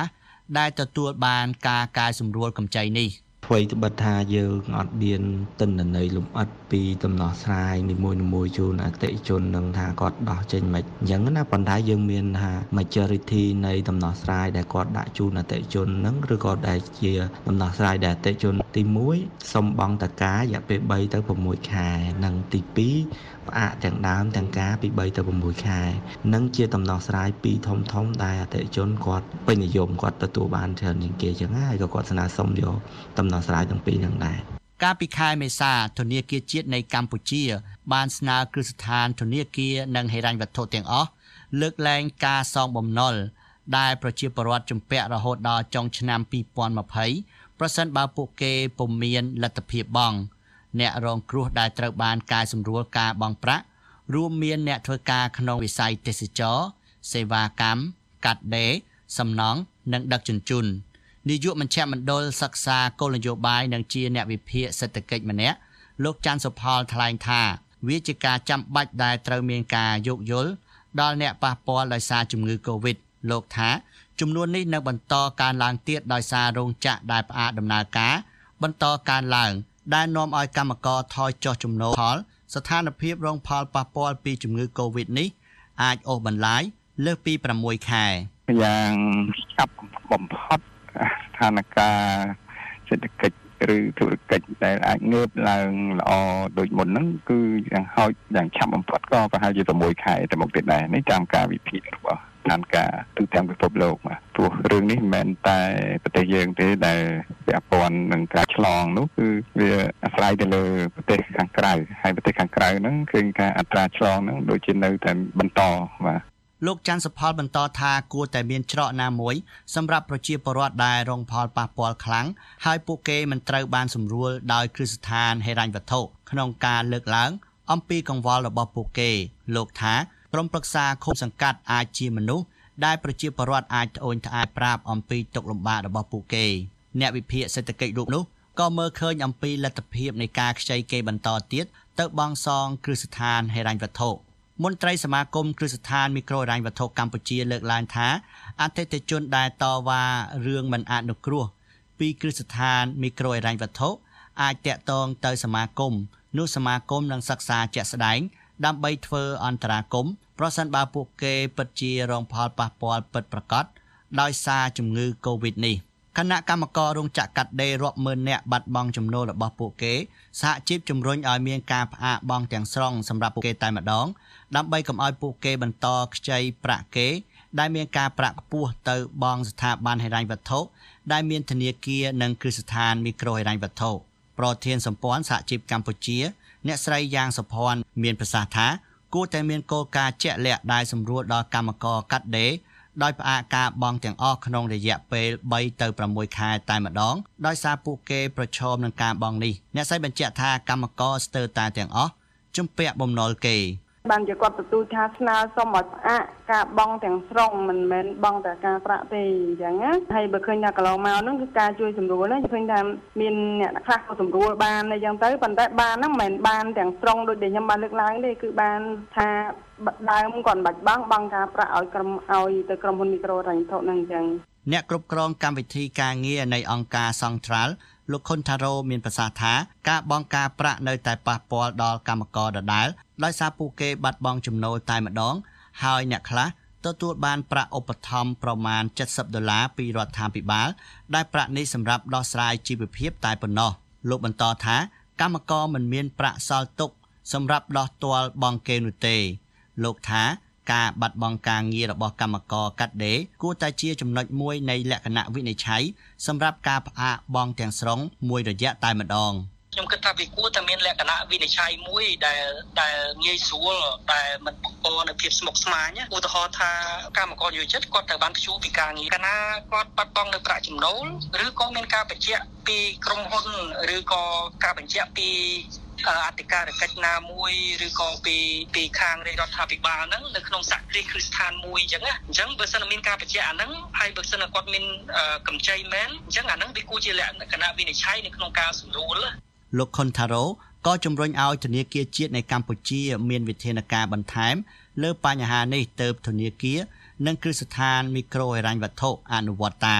ដែលទទួលបានការកែសម្រួលកម្ចីនេះ
អ្វីត្បិតថាយើងអត់មានទិន្នន័យលម្អិតពីដំណោះស្រាយនីមួយៗជូនអតិថិជននឹងថាគាត់ដោះចេញមិនអញ្ចឹងណាប៉ុន្តែយើងមានថា majority នៃដំណោះស្រាយដែលគាត់ដាក់ជូនអតិថិជននឹងឬក៏ដែលជាដំណោះស្រាយដែលអតិថិជនទី1សុំបង់តការរយៈពេល3ទៅ6ខែនិងទី2ផ្អាកទាំងដើមទាំងការពី3ទៅ6ខែនិងជាដំណោះស្រាយពីរធំដែលអតិថិជនគាត់ពេញនិយមគាត់ទទួលបានច្រើនជាងគេចឹងហើយក៏គាត់ស្នើសុំយកដំណោះស្រាយទាំងពីរហ្នឹងដែរ
កាលពីខែមេសាធនាគារជាតិនៃកម្ពុជាបានស្នើគ្រឹះស្ថានធនាគារនិងហិរញ្ញវត្ថុទាំងអស់លើកលែងការសងបំណុលដែលប្រជាពលរដ្ឋជំពាក់រហូតដល់ចុងឆ្នាំ2020ប្រសិនបើពួកគេពុំមានលទ្ធភាពបង់អ្នករងគ្រោះដែលត្រូវបានកែសម្រួលការបង់ប្រាក់រួមមានអ្នកធ្វើការក្នុងវិស័យទេសចរណ៍សេវាកម្មកាត់ដេរសំណង់និងដឹកជញ្ជូននាយកមជ្ឈមណ្ឌលសិក្សាគោលនយោបាយនិងជាអ្នកវិភាគសេដ្ឋកិច្ចម្នាក់លោកច័ន្ទសុផលថ្លែងថាវាជាការចាំបាច់ដែលត្រូវមានការយោគយល់ដល់អ្នកប៉ះពាល់ដោយសារជំងឺ Covid លោកថាចំនួននេះនឹងបន្តកើនឡើងទៀតដោយសាររោងចក្រដែលផ្អាកដំណើរការបន្តកើនឡើងដែលនាំឲ្យកម្មករថយចុះចំណូលផលស្ថានភាពរងផលប៉ះពាល់ពីជំងឺ Covid នេះអាចអូសបន្លាយលើសពី6ខែ
យ៉ាងឆាប់បំផុតស្ថានភាពសេដ្ឋកិច្ចឬធុរកិច្ចដែលអាចងើបឡើងល្អដូចមុនហ្នឹងគឺយ៉ាងហោចយ៉ាងឆាប់បំផុតក៏ប្រហែលជា6ខែទៅមុខទៀតដែរនេះតាមការវិភាគរបស់ស្ថានភាពទូទាំងពិភពលោកព្រោះរឿងនេះមិនមែនតែប្រទេសយើងទេដែលពាក់ព័ន្ធនឹងការឆ្លងនោះគឺវាអាស្រ័យទៅលើប្រទេសខាងក្រៅហើយប្រទេសខាងក្រៅហ្នឹងគឺការអត្រាឆ្លងហ្នឹងដូចជានៅតែបន្តបាទ
លោកច័ន្ទសុផលបន្តថាគួរតែមានច្រកណាមួយសម្រាប់ប្រជាពលរដ្ឋដែលរងផលប៉ះពាល់ខ្លាំងហើយពួកគេមិនត្រូវបានសម្រួលដោយគ្រឹះស្ថានហិរញ្ញវត្ថុក្នុងការលើកឡើងអំពីកង្វល់របស់ពួកគេលោកថាក្រុមប្រឹក្សាឃុំសង្កាត់អាចជាមនុស្សដែលប្រជាពលរដ្ឋអាចត្អូញត្អែប្រាប់អំពីទុក្ខលំបាករបស់ពួកគេអ្នកវិភាគសេដ្ឋកិច្ចរូបនោះក៏មើលឃើញអំពីលទ្ធភាពនៃការខ្ចីគេបន្តទៀតទៅបង់សងគ្រឹះស្ថានហិរញ្ញវត្ថុមន្ត្រីសមាគមគ្រឹះស្ថានមីក្រូហិរញ្ញវត្ថុកម្ពុជាលើកឡើងថាអតិថិជនដែលតវ៉ារឿងមិនអនុគ្រោះពីគ្រឹះស្ថានមីក្រូហិរញ្ញវត្ថុអាចតាក់ទងទៅសមាគមនោះសមាគមនឹងសិក្សាជាក់ស្ដែងដើម្បីធ្វើអន្តរាគមន៍ប្រសិនបើពួកគេពិតជារងផលប៉ះពាល់ពិតប្រាកដដោយសារជំងឺ Covid នេះគណៈកម្មការរោងចក្រកាត់ដេររាប់ម៉ឺននាក់បាត់បង់ចំណូលរបស់ពួកគេសហជីពជំរុញឲ្យមានការផ្អាកបង់ទាំងស្រុងសម្រាប់ពួកគេតែម្ដងដើម្បីកុំឲ្យពួកគេបន្តខ្ចីប្រាក់គេដែលមានការប្រាក់ខ្ពស់ទៅបង់ស្ថាប័នហិរញ្ញវត្ថុដែលមានធនាគារនិងគ្រឹះស្ថានមីក្រូហិរញ្ញវត្ថុប្រធានសម្ព័ន្ធសហជីពកម្ពុជាអ្នកស្រីយ៉ាងសុភ័ណ្ឌមានប្រសាសន៍ថាគួរតែមានគោលការណ៍ជាក់លាក់ដែលសម្រួលដល់កម្មករកាត់ដេរដោយផ្អាកការបង់ទាំងអស់ក្នុងរយៈពេល3ទៅ6ខែតែម្ដងដោយសារពួកគេប្រឈមនឹងការបង់នេះអ្នកស្រីបញ្ជាក់ថាកម្មករស្ទើរតែទាំងអស់ជំពាក់បំណុលគេ
បានជាគាត់ទទួលថាស្នើសុំឲ្យផ្អាកការបង់ទាំងស្រុងមិនមែនបង់តែការប្រាក់ទេអញ្ចឹងណាហើយបើឃើញថាកន្លងមកហ្នឹងគឺការជួយសម្រួលហ្នឹងឃើញថាមានអ្នកខ្លះក៏សម្រួលបានអញ្ចឹងទៅប៉ុន្តែបានហ្នឹងមិនមែនបានទាំងស្រុងដូចដែលខ្ញុំបានលើកឡើងទេគឺបានថាដើមគាត់មិនបាច់បង់ការប្រាក់ឲ្យទៅក្រុមហ៊ុនមីក្រូហិរញ្ញវត្ថុហ្នឹងអញ្ចឹង
អ្នកគ្រប់គ្រងកម្មវិធីការងារនៃអង្គការ Central លោកខុនថារ៉ូមានប្រសាសន៍ថាការបង់ការប្រាក់នៅតែប៉ះពាល់ដល់កម្មករដដែលដោយសារពួកគេបាត់បង់ចំណូលតែម្ដងហើយអ្នកខ្លះទទួលបានប្រាក់ឧបត្ថម្ភប្រមាណ$70ពីរដ្ឋាភិបាលដែលប្រាក់នេះសម្រាប់ដោះស្រាយជីវភាពតែប៉ុណ្ណោះលោកបន្តថាកម្មករមិនមានប្រាក់សល់ទុកសម្រាប់ដោះទាល់បង់គេនោះទេលោកថាការបាត់បង់ការងាររបស់កម្មករកាត់ដេរគួរតែជាចំណុចមួយនៃលក្ខណៈវិនិច្ឆ័យសម្រាប់ការផ្អាកបង់ទាំងស្រុងមួយរយៈតែម្ដង
ខ្ញុំគិតថាវាគួរតែមានលក្ខណៈវិនិច្ឆ័យមួយដែលងាយស្រួលដែលមិនបង្កនៅភាពស្មុគស្មាញឧទាហរណ៍ថាកម្មករយោជិតគាត់ត្រូវបានខ្ជួពីការងារកាលណាគាត់បាត់បង់នៅប្រាក់ចំណូលឬក៏មានការបញ្ជាក់ពីក្រុមហ៊ុនឬក៏ការបញ្ជាក់ពីអធិការកិច្ចណាមួយឬក៏ពីខាងរដ្ឋាភិបាលហ្នឹងនៅក្នុងសហគ្រាសគ្រឹះស្ថានមួយអញ្ចឹងបើសិនមានការបញ្ជាក់អាហ្នឹងហើយបើសិនគាត់មានកម្ចីមែនអញ្ចឹងអាហ្នឹងវាគួរជាលក្ខណៈវិនិច្ឆ័យនៅក្នុងការសម្រួល
លោកខុនថារ៉ូក៏ជំរុញឲ្យធនាគារជាតិនៃកម្ពុជាមានវិធានការបន្ថែមលើបញ្ហានេះទៅធនាគារនិងគ្រឹះស្ថានមីក្រូហិរញ្ញវត្ថុអនុវត្តតាម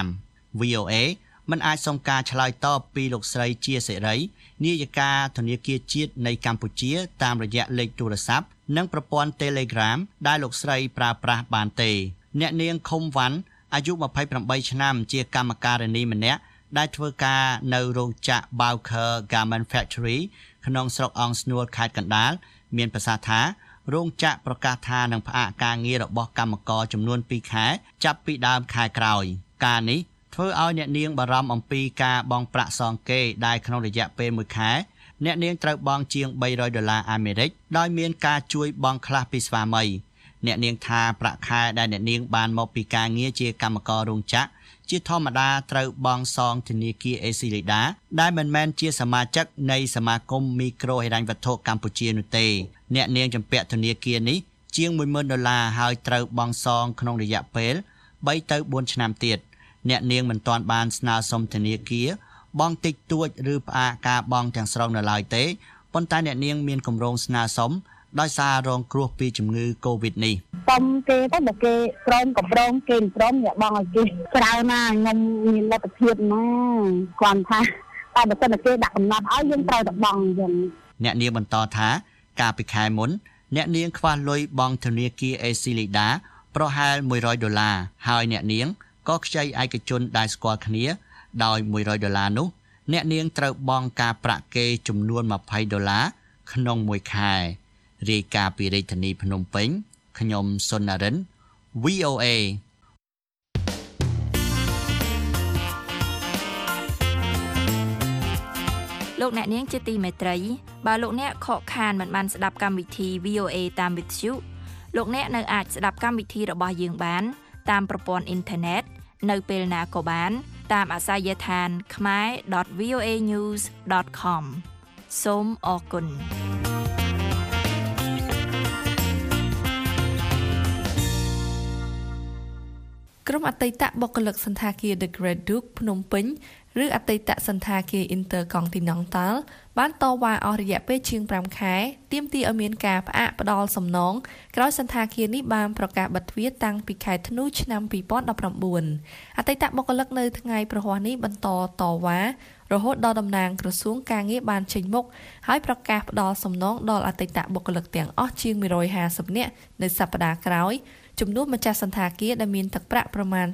VOA មិនអាចសុំការឆ្លើយតបពីលោកស្រីជាសេរីនាយិកាធនាគារជាតិនៃកម្ពុជាតាមរយៈលេខទូរស័ព្ទនិងប្រព័ន្ធ Telegram ដែលលោកស្រីប្រើប្រាស់បានទេអ្នកនាងខុំវ៉ាន់អាយុ28ឆ្នាំជាកម្មការិនីម្នាក់ដែលធ្វើការនៅរោងចក្រ Bowker Garment Factory ក្នុងស្រុកអង្គស្នួលខេត្តកណ្ដាលមានប្រសាសន៍ថារោងចក្រប្រកាសថានឹងផ្អាកការងាររបស់កម្មករចំនួន2ខែចាប់ពីដើមខែក្រោយការនេះធ្វើឲ្យអ្នកនាងបារម្ភអំពីការបង់ប្រាក់សងគេដែលក្នុងរយៈពេល1ខែអ្នកនាងត្រូវបង់ជាង$300អាមេរិកដោយមានការជួយបង់ខ្លះពីស្វាមីអ្នកនាងថាប្រាក់ខែដែលអ្នកនាងបានមកពីការងារជាកម្មកររោងចក្រជាធម្មតាត្រូវបង់សងធនាគារ Aclida ដែលមិនមែនជាសមាជិកនៃសមាគមមីក្រូហិរញ្ញវត្ថុកម្ពុជានោះទេអ្នកនាងជំពាក់ធនាគារនេះជាង$10,000ហើយត្រូវបង់សងក្នុងរយៈពេល3ទៅ4ឆ្នាំទៀតអ្នកនាងមិនទាន់បានស្នើសុំធនាគារបង់តិចតួចឬផ្អាកការបង់ទាំងស្រុងនៅឡើយទេប៉ុន្តែអ្នកនាងមានគម្រោងស្នើសុំដោយសាររងគ្រោះពីជំងឺ Covid នេះ
សុំគេទៅបើគេក្រមកម្រងគេព្រមអ្នកបងឲ្យគេច្រើនណាខ្ញុំមានលទ្ធភាពណាគាត់ថាតែបើសិនតែគេដាក់កំណត់ឲ្យយើងត្រូវតែបង់អញ្ចឹង
អ្នកនាងបន្តថាកាលពីខែមុនអ្នកនាងខ្វះលុយបង់ធនាគារ Aclida ប្រហែល$100ហើយអ្នកនាងក៏ខ្ចីឯកជនដែលស្គាល់គ្នាដោយ$100នោះអ្នកនាងត្រូវបង់ការប្រាក់គេចំនួន$20ក្នុងមួយខែរាយការណ៍ពីរាជធានីភ្នំពេញខ្ញុំសុននរិន VOA
លោកអ្នកនាងជាទីមេត្រីបើលោកអ្នកខកខានមិនបានស្ដាប់កម្មវិធី VOA តាមវិទ្យុលោកអ្នកនៅអាចស្ដាប់កម្មវិធីរបស់យើងបានតាមប្រព័ន្ធអ៊ីនធឺណិតនៅពេលណាក៏បានតាមអាសយដ្ឋាន khmer.voanews.com សូមអរគុណ
ក្រុមអតីតបុគ្គលិកសន្តាគារ The Great Duke ភ្នំពេញឬអតីតសន្តាគារ Intercontinental បានតវ៉ាអស់រយៈពេលជាង5ខែទាមទារឲ្យមានការផ្អាកផ្ដាល់សំណងក្រោយសន្តាគារនេះបានប្រកាសបិទទ្វារតាំងពីខែធ្នូឆ្នាំ2019អតីតបុគ្គលិកនៅថ្ងៃប្រហ័សនេះបន្តតវ៉ារហូតដល់តំណាងក្រសួងការងារបានចេញមុខហើយប្រកាសផ្ដាល់សំណងដល់អតីតបុគ្គលិកទាំងអស់ជាង150នាក់នៅសប្តាហ៍ក្រោយចំនួនម្ចាស់សន្តាគារដែលមានទឹកប្រាក់ប្រមាណ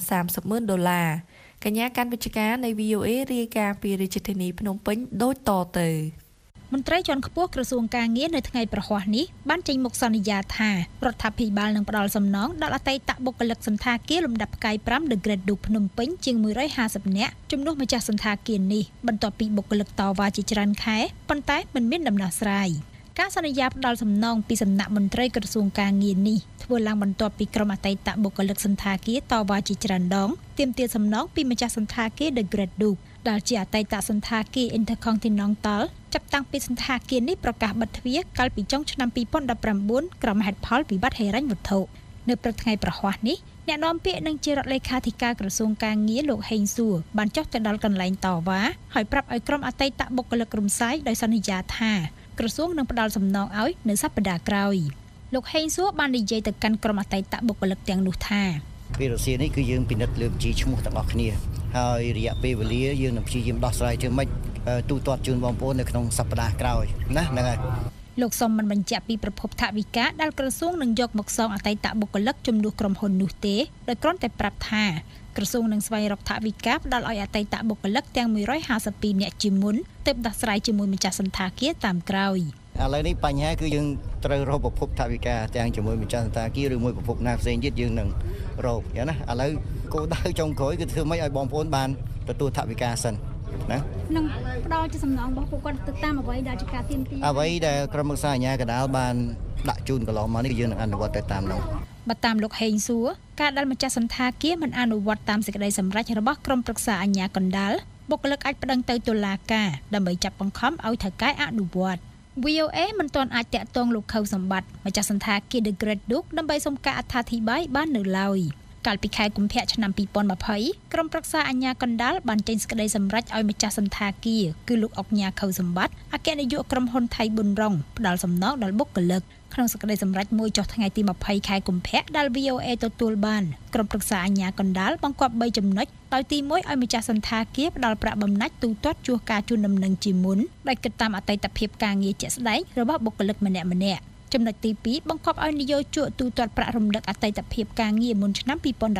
$30,000កញ្ញាកាន់វិជ្ជការនៃ VOA រាយការណ៍ពីរាជធានីភ្នំពេញដូចតទៅ
មន្ត្រីជាន់ខ្ពស់ក្រសួងការងារនៅថ្ងៃប្រហ័សនេះបានចេញមុខសន្យាថារដ្ឋាភិបាលនឹងផ្ដល់សំណងដល់អតីតបុគ្គលិកសន្តាគារលំដាប់ផ្កាយ5 The Great Duke ភ្នំពេញជាង150នាក់ជំនួសម្ចាស់សន្តាគារនេះបន្ទាប់ពីបុគ្គលិកតវ៉ាជាច្រើនខែប៉ុន្តែមិនមានដំណោះស្រាយការសន្យាផ្ដល់សំណងពីសំណាក់មន្ត្រីក្រសួងការងារនេះធ្វើឡើងបន្ទាប់ពីក្រុមអតីតបុគ្គលិកសន្តាគារតវ៉ាជាច្រើនដងទាមទារសំណងពីម្ចាស់សន្តាគារ The Great Duke ដែលជាអតីតសន្តាគារ Intercontinental ចាប់តាំងពីសន្តាគារនេះប្រកាសបិទទ្វារកាលពីចុងឆ្នាំ2019ក្រោមហេតុផលវិបត្តិហិរញ្ញវត្ថុនៅព្រឹកថ្ងៃប្រហ័សនេះអ្នកនាំពាក្យនិងជារដ្ឋលេខាធិការក្រសួងការងារលោកហេងសួរបានចុះទៅដល់កន្លែងតវ៉ាហើយប្រាប់ឲ្យក្រុមអតីតបុគ្គលិករំសាយដោយសន្យាថាក្រសួងនឹងផ្ដល់សំណងឲ្យនៅសប្តាហ៍ក្រោយលោកហេងសួរបាននិយាយទៅកាន់ក្រុមអតីតបុគ្គលិកទាំងនោះថា
ពេលរសៀលនេះគឺយើងពិនិត្យលើបញ្ជីឈ្មោះទាំងអស់គ្នាហើយរយៈពេលវេលាយើងនឹងព្យាយាមដោះស្រាយធ្វើម៉េចទូទាត់ជូនបងប្អូននៅក្នុងសប្តាហ៍ក្រោយណាហ្នឹងហើយ
លោកសុំមិនបញ្ជាក់ពីប្រភពថវិកាដែលក្រសួងនឹងយកមកសងអតីតបុគ្គលិកជំនួសក្រុមហ៊ុននោះទេដោយគ្រាន់តែប្រាប់ថាក្រសួងនឹងស្វែងរកថវិកាផ្ដល់ឲ្យអតីតបុគ្គលិកទាំង152នាក់ជាមុនទើបដោះស្រាយជាមួយម្ចាស់សន្តាគារតាមក្រោយ
ឥឡូវនេះបញ្ហាគឺយើងត្រូវរកប្រភពថវិកាទាំងជាមួយម្ចាស់សន្តាគារឬមួយប្រភពណាផ្សេងទៀតយើងនឹងរកយ៉ាងណាឥឡូវគោលដៅចុងក្រោយគឺធ្វើម៉េចឲ្យបងប្អូនបានទទួលថវិកាសិនណា
នឹងផ្ដល់ជាសំណងរបស់ពួកគាត់ទៅតាមអ្វីដែលជាការទាមទារ
អ្វីដែលក្រុមប្រឹក្សាអាជ្ញាកណ្ដាលបានដាក់ជូនកន្លងមកនេះយើងនឹងអនុវត្តទៅតាមនោះ
បើតាមលោកហេងសួរការដែលម្ចាស់សន្តាគារមិនអនុវត្តតាមសេចក្តីសម្រេចរបស់ក្រុមប្រឹក្សាអាជ្ញាកណ្ដាលបុគ្គលិកអាចប្តឹងទៅតុលាការដើម្បីចាប់បង្ខំឲ្យថៅកែអនុវត្ត VOA មិនទាន់អាចតាក់ទងលោកខៅសម្បត្តិម្ចាស់សន្តាគារ The Great Duke ដើម្បីសុំការអត្ថាធិប្បាយបាននៅឡើយកាលពីខែកុម្ភៈឆ្នាំ2020ក្រុមប្រឹក្សាអាជ្ញាកណ្ដាលបានចេញសេចក្តីសម្រេចឲ្យម្ចាស់សន្តាគារគឺលោកអុកញ៉ាខៅសម្បត្តិអគ្គនាយកក្រុមហ៊ុនថៃប៊ុនរុងផ្ដល់សំណងដល់បុគ្គលិកក្នុងសេចក្តីសម្រេចមួយចុះថ្ងៃទី20ខែកុម្ភៈដែល VOA ទទួលបានក្រុមប្រឹក្សាអាជ្ញាកណ្ដាលបង្គាប់3ចំណុចដោយទី1ឲ្យម្ចាស់សន្តាគារផ្ដល់ប្រាក់បំណាច់ទូទាត់ជួសការជូនដំណឹងជាមុនដោយគិតតាមអតីតភាពការងារជាក់ស្ដែងរបស់បុគ្គលិកម្នាក់ៗចំណុចទី2បង្គាប់ឲ្យនយោជកទូទាត់ប្រាក់រំលឹកអតីតភាពការងារមុនឆ្នាំ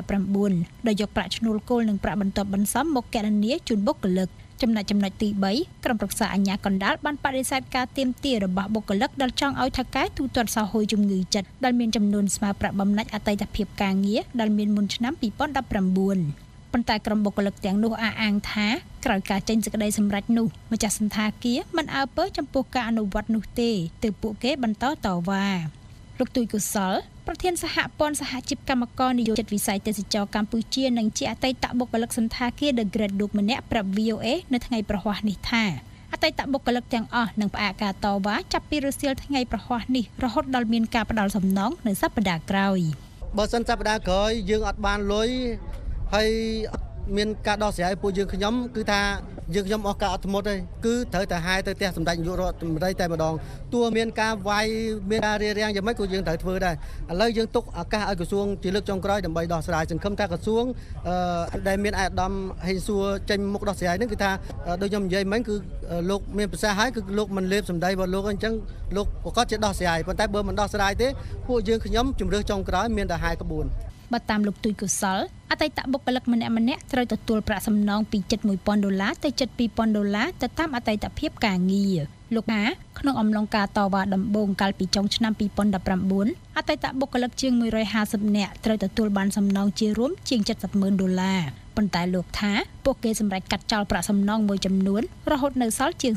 2019ដោយយកប្រាក់ឈ្នួលគោលនិងប្រាក់បន្ទាប់បន្សំមកគណនាជូនបុគ្គលិកចំណុចទី3ក្រុមប្រឹក្សាអាជ្ញាកណ្ដាលបានបដិសេធការទាមទាររបស់បុគ្គលិកដែលចង់ឲ្យថៅកែទូទាត់សោហ៊ុយជំងឺចិត្តដែលមានចំនួនស្មើប្រាក់បំណាច់អតីតភាពការងារដែលមានមុនឆ្នាំ2019ប៉ុន្តែក្រុមបុគ្គលិកទាំងនោះអះអាងថាក្រោយការចេញសេចក្តីសម្រេចនោះម្ចាស់សន្តាគារមិនអើពើចំពោះការអនុវត្តនោះទេទើបពួកគេបន្តតវ៉ាលោកទូយកុសលប្រធានសហព័ន្ធសហជីពកម្មករនិយោជិតវិស័យទេសចរកម្ពុជានិងជាអតីតបុគ្គលិកសន្តាគារ The Great Duke ម្នាក់ប្រាប់ VOA នៅថ្ងៃប្រហ័សនេះថាអតីតបុគ្គលិកទាំងអស់នឹងផ្អាកការតវ៉ាចាប់ពីរសៀលថ្ងៃប្រហ័សនេះរហូតដល់មានការផ្ដាល់សំណងនៅសប្តាហ៍ក្រោយ
បើសិនសប្តាហ៍ក្រោយយើងអត់បានលុយហើយមានការដោះស្រាយពួកយើងខ្ញុំគឺថាយើងខ្ញុំអស់ការអត់ធ្មត់ទេគឺត្រូវតែហាយទៅផ្ទះសម្ដេចនាយករដ្ឋមន្ត្រីតែម្ដងទោះមានការវាយមានការរារាំងយ៉ាងម៉េចក៏យើងត្រូវធ្វើដែរឥឡូវយើងទុកឱកាសឲ្យក្រសួងជាលើកចុងក្រោយដើម្បីដោះស្រាយសង្ឃឹមថាក្រសួងដែលមានអាយដាមហេងសួរចេញមុខដោះស្រាយហ្នឹងគឺថាដូចខ្ញុំនិយាយមិញគឺលោកមានប្រសាសន៍ហើយគឺលោកមិនលេបសម្ដីរបស់លោកអញ្ចឹងលោកប្រកាសជាដោះស្រាយប៉ុន្តែបើមិនដោះស្រាយទេពួកយើងខ្ញុំជំរឿសចុងក្រោយមានតែហាយក្បួន
បើតាមលោកទូយកុសលអតីតបុគ្គលិកម្នាក់ៗត្រូវទទួលប្រាក់សំណងពីជិត$1,000ទៅជិត$2,000ទៅតាមអតីតភាពការងារលោកថាក្នុងអំឡុងការតវ៉ាដំបូងកាលពីចុងឆ្នាំ2019អតីតបុគ្គលិកជាង150នាក់ត្រូវទទួលបានសំណងជារួមជាង$70,000ប៉ុន្តែលោកថាពួកគេសម្រេចកាត់ចោលប្រាក់សំណងមួយចំនួនរហូតនៅសល់ជាង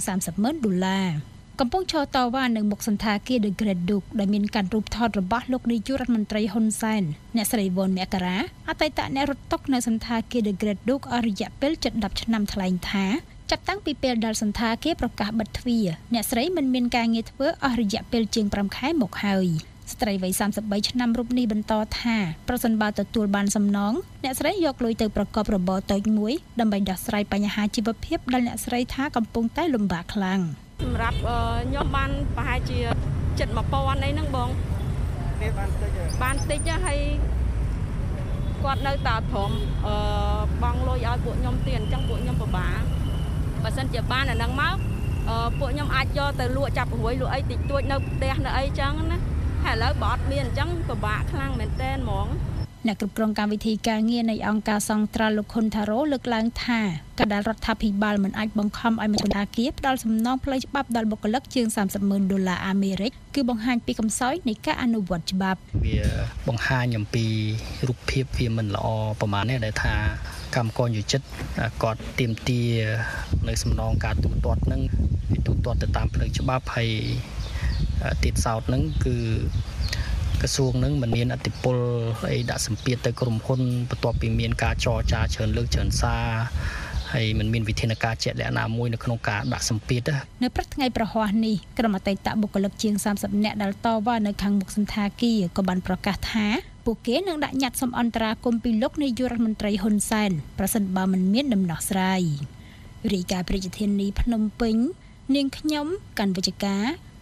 $30,000កំពុងឈរតវ៉ានៅមុខសន្តាគារ The Great Duke ដែលមានការរូបថតរបស់លោកនាយករដ្ឋមន្ត្រីហ៊ុនសែនអ្នកស្រីវ៉ុនមករាអតីតអ្នករត់តុនៅសន្តាគារ The Great Duke អស់រយៈពេលជិត10ឆ្នាំថ្លែងថាចាប់តាំងពីពេលដែលសន្តាគារប្រកាសបិទទ្វារអ្នកស្រីមិនមានការងារធ្វើអស់រយៈពេលជាង5ខែមកហើយស្ត្រីវ័យ33ឆ្នាំរូបនេះបន្តថាប្រសិនបើទទួលបានសំណងអ្នកស្រីយកលុយទៅប្រកបរបរតូចមួយដើម្បីដោះស្រាយបញ្ហាជីវភាពដែលអ្នកស្រីថាកំពុងតែលំបាកខ្លាំង
សម្រាប់ខ្ញុំបានប្រហែលជាជិត1000អីហ្នឹងបងវាបានតិចហើយគាត់នៅតែព្រមបងលុយឲ្យពួកខ្ញុំទៀតអញ្ចឹងពួកខ្ញុំពិបាកបើសិនជាបានអាហ្នឹងមកពួកខ្ញុំអាចយកទៅលក់ចាប់ព្រួយលក់អីតិចតួចនៅផ្ទះនៅអីចឹងណាហើយឥឡូវបើអត់មានអញ្ចឹងពិបាកខ្លាំងមែនតើហ្មង
អ្នកគ្រប់គ្រងកម្មវិធីការងារនៃអង្គការសង្ត្រាល់លោកខុនថារ៉ូលើកឡើងថាការដែលរដ្ឋាភិបាលមិនអាចបង្ខំឲ្យម្ចាស់សន្តាគារផ្ដល់សំណងផ្លូវច្បាប់ដល់បុគ្គលិកជាង$30,000អាមេរិកគឺបង្ហាញពីកំសោយនៃការអនុវត្តច្បាប់
វាបង្ហាញអំពីរូបភាពវាមិនល្អប្រហែលនេះដែលថាកម្មករយោជិតគាត់ទាមទារនៅសំណងការទូទាត់នឹងវាទូទាត់ទៅតាមផ្លូវច្បាប់ហើយទៀតសោតនឹងគឺក្រសួងនឹងមិនមានអធិបុលអីដាក់សម្ពាធទៅក្រុមហ៊ុនបន្ទាប់ពីមានការចរចាច្រើនលើកច្រើនសារហើយមិនមានវិធានការជាក់លាក់ណាមួយនៅក្នុងការដាក់សម្ពាធ
នៅព្រឹកថ្ងៃប្រហ័សនេះក្រុមអតីតបុគ្គលិកជាង30នាក់ដែលតវ៉ានៅខាងមុខសន្តាគារក៏បានប្រកាសថាពួកគេនឹងដាក់ញត្តិសុំអន្តរាគមន៍ពីលោកនាយករដ្ឋមន្ត្រីហ៊ុនសែនប្រសិនបើមិនមានដំណោះស្រាយរាយការណ៍ប្រជាធានីភ្នំពេញនាងខ្ញុំកណ្ឌវិជ្ជការ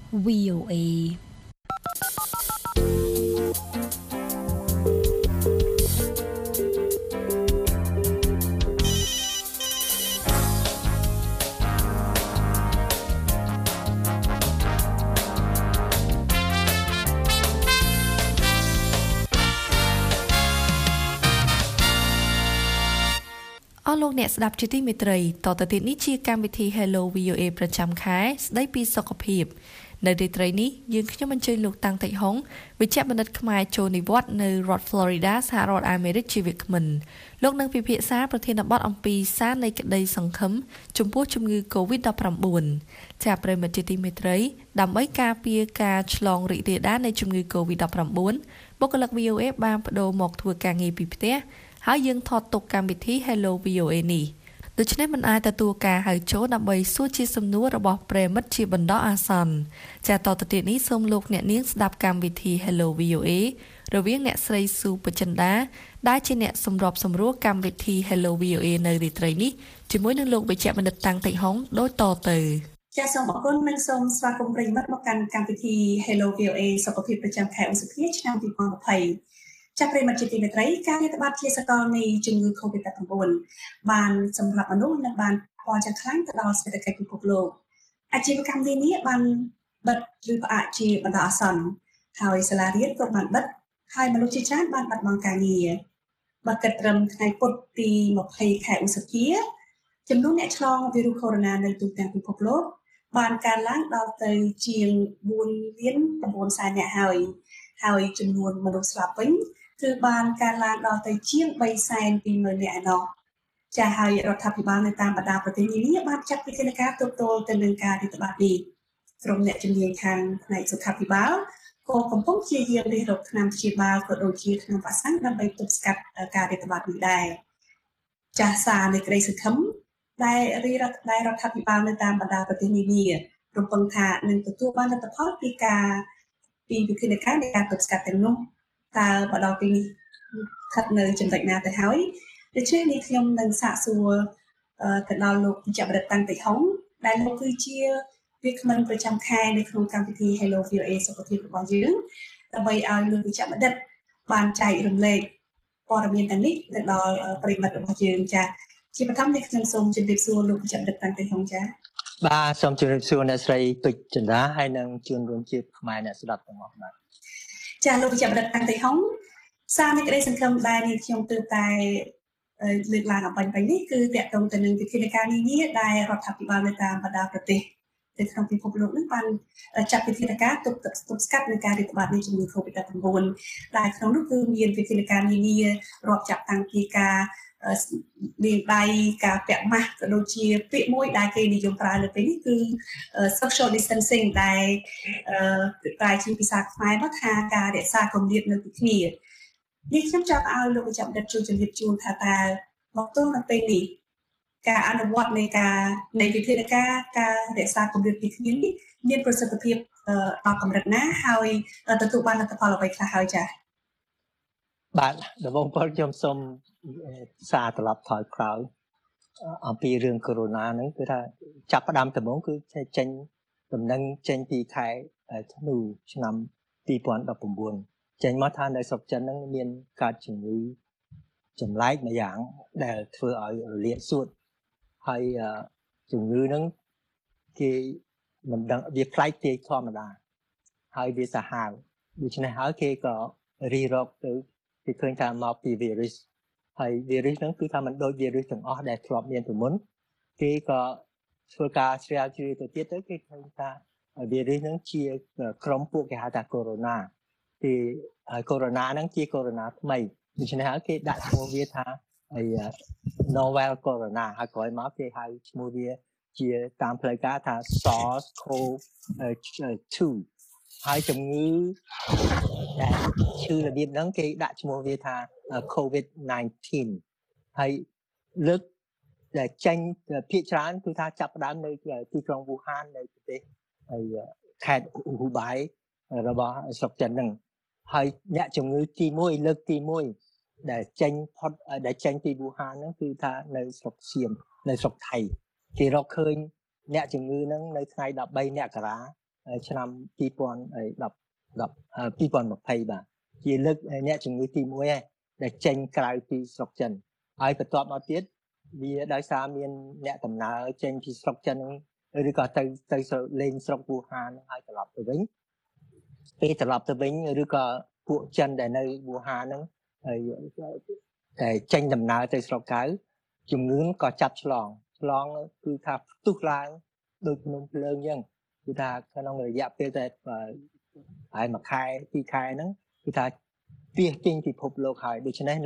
VOA
អស់លោកអ្នកស្ដាប់ជាទីមេត្រីតទៅទៀតនេះជាកម្មវិធី Hello VOA ប្រចាំខែស្ដីពីសុខភាពនៅរាត្រីនេះយើងខ្ញុំអញ្ជើញលោកតាំងតិចហុងវិជ្ជបណ្ឌិតខ្មែរចូលនិវត្តន៍នៅរដ្ឋ Florida សហរដ្ឋអាមេរិកជាវាគ្មិនលោកនឹងពិភាក្សាប្រធានបទអំពីសារនៃក្តីសង្ឃឹមចំពោះជំងឺ COVID-19 ចាប្រិមត្តជាទីមេត្រីដើម្បីការពារការឆ្លងរីករាលដាលនៃជំងឺ COVID-19 បុគ្គលិក VOA បានបដូរមកធ្វើការងារពីផ្ទះហើយយើងថតទុកកម្មវិធី Hello VOA នេះដូច្នេះមិនអាចទទួលការហៅចូលដើម្បីសួរជាសំណួររបស់ប្រិមិត្តជាបណ្ដោះអាសន្នចាតទៅទៀតនេះសូមលោកអ្នកនាងស្ដាប់កម្មវិធី Hello VOA រវាងអ្នកស្រីស៊ូបចិន្តាដែលជាអ្នកសម្របសម្រួលកម្មវិធី Hello VOA នៅរាត្រីនេះជាមួយនឹងលោកវិជ្ជបណ្ឌិតតាំងតិហុងដូចតទៅ
ចាសសូមអរគុណនិងសូមស្វាគមន៍ប្រិយមិត្តមកកាន់កម្មវិធី Hello VOA សុខភាពប្រចាំខែឧសភាឆ្នាំ2020ចាប់ប្រិយមិត្តជាទីមេត្រីការរាតត្បាតជាសកលនៃជំងឺ COVID-19 បានសម្រាប់មនុស្សនិងបានប៉ះយ៉ាងខ្លាំងទៅដល់សេដ្ឋកិច្ចពិភពលោកអាជីវកម្មនានាបានបិទឬផ្អាកជាបណ្ដោះអាសន្នហើយសាលារៀនក៏បានបិទហើយមនុស្សជាច្រើនបានបាត់បង់ការងារបើគិតត្រឹមថ្ងៃពុធទី20ខែឧសភាចំនួនអ្នកឆ្លងវីរុសកូវីដ -19 នៅទូទាំងពិភពលោកបានកើនឡើងដល់ទៅជាង 4.9 នាក់ហើយចំនួនមនុស្សស្លាប់វិញគឺបានកើនឡើងដល់ទៅជាង 320,000 នាក់ឯណោះចាហើយរដ្ឋាភិបាលនៅតាមបណ្ដាប្រទេសនានាបានចាត់វិធានការទប់ទល់ទៅនឹងការរាតត្បាតនេះក្រុមអ្នកជំនាញខាងផ្នែកសុខាភិបាលក៏កំពុងព្យាយាមរិះរកថ្នាំព្យាបាលក៏ដូចជាថ្នាំវ៉ាក់សាំងដើម្បីទប់ស្កាត់ការរាតត្បាតនេះដែរចាស់សារនៃក្តីសង្ឃឹមដែលរដ្ឋាភិបាលនៅតាមបណ្ដាប្រទេសនានារំពឹងថានឹងទទួលបានលទ្ធផលពីវិធានការនៃការទប់ស្កាត់ទាំងនោះតើមកដល់ពេលនេះស្ថិតនៅចំណុចណាទៅហើយដូច្នេះនេះខ្ញុំនឹងសាកសួរទៅដល់លោកវិជ្ជបណ្ឌិតតាំងតិហុងដែលលោកគឺជាវាគ្មិនប្រចាំខែនៅក្នុងកម្មវិធី Hello VOA សុខភាពរបស់យើងដើម្បីឲ្យលោកវិជ្ជបណ្ឌិតបានចែករំលែកព័ត៌មានទាំងនេះទៅដល់ប្រិយមិត្តរបស់យើងចា៎ជាបឋមនេះខ្ញុំសូមជម្រាបសួរលោកវិជ្ជបណ្ឌិតតាំងតិហុងចា៎
បាទសូមជម្រាបសួរអ្នកស្រីពេជ្រចន្ទាហើយនិងជួនរួមជាតិខ្មែរអ្នកស្ដាប់ទាំងអស់បាទ
ចា៎លោកវិជ្ជបណ្ឌិតតាំងតិហុងសារនៃក្តីសង្ឃឹមដែលនេះខ្ញុំទើបតែលើកឡើងអំបញ្ញនេះគឺតាក់ទងទៅនឹងវិធានការនានាដែលរដ្ឋាភិបាលនៅតាមបណ្ដាប្រទេសនៅក្នុងពិភពលោកនឹងបានចាត់វិធានការទប់ស្កាត់នឹងការរាតត្បាតនៃជំងឺ COVID-19 ដែលក្នុងនោះគឺមានវិធានការនានារាប់ចាប់តាំងពីការលាងដៃការពាក់ម៉ាស់ក៏ដូចជាពាក្យមួយដែលគេនិយមប្រើនៅពេលនេះគឺ social distancing ដែលប្រែជាភាសាខ្មែរមកថាការរក្សាគម្លាតនៅពីគ្នានេះខ្ញុំចង់ឲ្យលោកវិជ្ជបណ្ឌិតជួយជម្រាបជូនថាតើមកទល់នឹងពេលនេះការអនុវត្តនៃវិធានការការរក្សាគម្លាតពីគ្នានេះមានប្រសិទ្ធភាពដល់កម្រិតណាហើយទទួលបានលទ្ធផលអ្វីខ្លះហើយចា៎
បាទដំបូងពលខ្ញុំសូមសារត្រឡប់ថយក្រោយអំពីរឿងកូវីដ -19 ហ្នឹងគឺថាចាប់ផ្ដើមដំបូងគឺចេញដំណឹងចេញពីខែធ្នូឆ្នាំ2019ចេញមកថានៅស្រុកចិនហ្នឹងមានកើតជំងឺចម្លែកម្យ៉ាងដែលធ្វើឲ្យរលាកសួតហើយជំងឺហ្នឹងគេមិនដឹងវាផ្លែកពីធម្មតាហើយវាសាហាវដូច្នេះហើយគេក៏រីរកទៅគេឃើញថាមកពី virus ហើយ virus ហ្នឹងគឺថាมันដូច virus ទាំងអស់ដែលធ្លាប់មានពីមុនគេក៏ធ្វើការស្រាវជ្រាវទៅទៀតទៅគេឃើញថា virus ហ្នឹងជាក្រុមពួកគេហៅថា corona ទីហើយ corona ហ្នឹងជា corona ថ្មីដូច្នេះហើយគេដាក់ឈ្មោះវាថាnovel corona ហើយក្រោយមកគេហៅឈ្មោះវាជាតាមផ្លូវការថា SARS-CoV-2 ហើយជំងឺដែលឈឺរបៀបហ្នឹងគេដាក់ឈ្មោះវាថា COVID-19 ហើយលើកដែលចេញភាគច្រើនគឺថាចាប់ផ្ដើមនៅទីក្រុងវូហាននៅប្រទេសហើយខេត្តហ៊ូបៃរបស់ស្រុកចិនហ្នឹងហើយអ្នកជំងឺទី1លើកទី1ដែលចេញផុតដែលចេញពីវូហានហ្នឹងគឺថានៅស្រុកសៀមនៅស្រុកថៃគេរកឃើញអ្នកជំងឺហ្នឹងនៅថ្ងៃ13មករាឆ្នាំ2020បាទជាលើកអ្នកជំងឺទី1ឯងដែលចេញក្រៅពីស្រុកចិនហើយបន្ទាប់មកទៀតវាដោយសារមានអ្នកដំណើរចេញពីស្រុកចិនឬក៏ទៅលេងស្រុកវូហានហើយត្រឡប់ទៅវិញពេលត្រឡប់ទៅវិញឬក៏ពួកចិនដែលនៅវូហានហ្នឹងហើយតែចេញដំណើរទៅស្រុកកៅជំងឺក៏ចាប់ឆ្លងគឺថាផ្ទុះឡើងដូចភ្នំភ្លើងអញ្ចឹងគឺថាក្នុងរយៈពេលតែហើយមួយខែពីរខែហ្នឹងគឺថាពាសពេញពិភពលោកហើយដូច្នេះ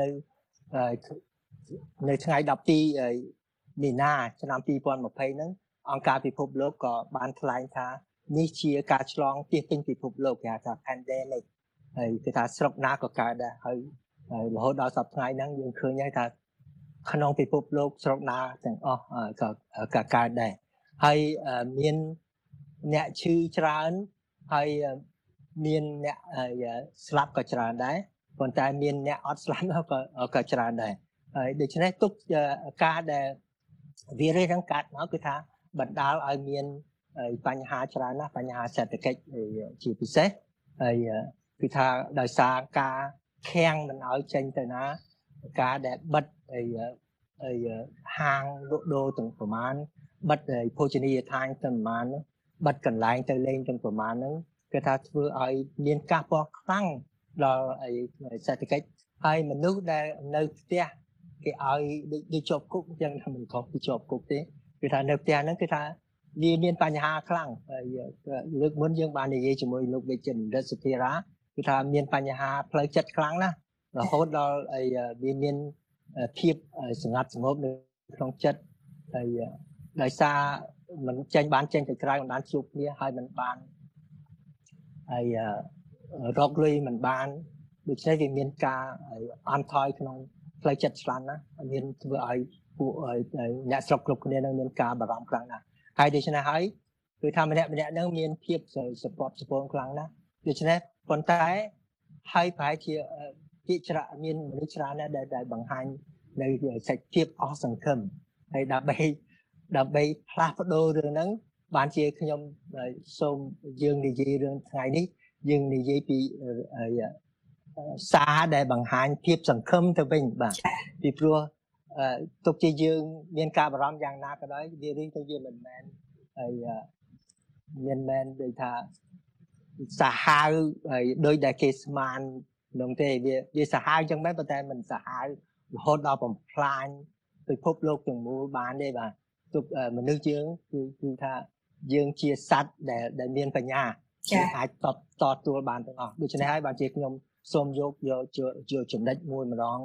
នៅថ្ងៃ12មីនាឆ្នាំ2020ហ្នឹងអង្គការពិភពលោកក៏បានថ្លែងថានេះជាការឆ្លងពាសពេញពិភពលោកគេហៅថា pandemic ហើយគឺថាស្រុកណាក៏កើតដែរហើយរហូតដល់សប្តាហ៍ហ្នឹងយើងឃើញហើយថាក្នុងពិភពលោកស្រុកណាទាំងអស់ក៏កើតដែរហើយមានអ្នកឈឺច្រើនហើយមានអ្នកស្លាប់ក៏ច្រើនដែរប៉ុន្តែមានអ្នកអត់ស្លាប់ក៏ច្រើនដែរហើយដូច្នេះទុកការដែលវារីហ្នឹងកាត់មកគឺថាបណ្ដាលឲ្យមានបញ្ហាច្រើនណាស់បញ្ហាសេដ្ឋកិច្ចជាពិសេសហើយគឺថាដោយសារការខាំងមិនឲ្យចេញទៅណាការដែលបិទហាងលក់ដូរទាំងប្រមាណបិទភោជនីយដ្ឋានទាំងប្រមាណបិទកន្លែងទៅលេងទាំងប្រមាណហ្នឹងគឺថាធ្វើឲ្យមានការប៉ះខ្លាំងដល់សេដ្ឋកិច្ចហើយមនុស្សដែលនៅផ្ទះគេឲ្យដូចជាប់គុកអញ្ចឹងថាមិនខុសពីជាប់គុកទេគឺថានៅផ្ទះហ្នឹងគឺថាវាមានបញ្ហាខ្លាំងហើយលើកមុនយើងបាននិយាយជាមួយលោកវិជ្ជបណ្ឌិតសុភារាគឺថាមានបញ្ហាផ្លូវចិត្តខ្លាំងណាស់រហូតដល់វាមានភាពស្ងាត់ស្ងប់នៅក្នុងចិត្តហើយដោយសារមិនចេញទៅក្រៅមិនបានជួបគ្នាហើយមិនបានហើយរកលុយមិនបានដូច្នេះវាមានការអន់ថយក្នុងផ្លូវចិត្តខ្លាំងណាស់មានធ្វើឲ្យពួកអ្នកស្រុកគ្រប់គ្នានឹងមានការបារម្ភខ្លាំងណាស់ហើយដូច្នេះហើយគឺថាម្នាក់នឹងមានភាពសពសពងខ្លាំងណាស់ដូច្នេះប៉ុន្តែហើយប្រហែលជាពាក្យច្រើនមានមនុស្សច្រើនណាស់ដែលបង្ហាញនៅសេចក្ដីភាពអស់សង្ឃឹមហើយដើម្បីផ្លាស់ប្ដូររឿងហ្នឹងបានជាខ្ញុំសូមយើងនិយាយរឿងថ្ងៃនេះយើងនិយាយពីសារដែលបង្ហាញភាពសង្ឃឹមទៅវិញបាទពីព្រោះទុកជាយើងមានការបារម្ភយ៉ាងណាក៏ដោយវារៀងទៅវាមិនមែនមានដូចថាសាហាវដោយដែលគេស្មាននោះទេវាសាហាវចឹងមែនប៉ុន្តែមិនសាហាវរហូតដល់បំផ្លាញពិភពលោកទាំងមូលបានទេបាទទុកមនុស្សយើងគឺថាយើងជាសត្វដែលមានបញ្ញាអាចតទួលបានទាំងអស់ដូច្នេះហើយបានជាខ្ញុំសូមយកចំណុចមួយម្ដង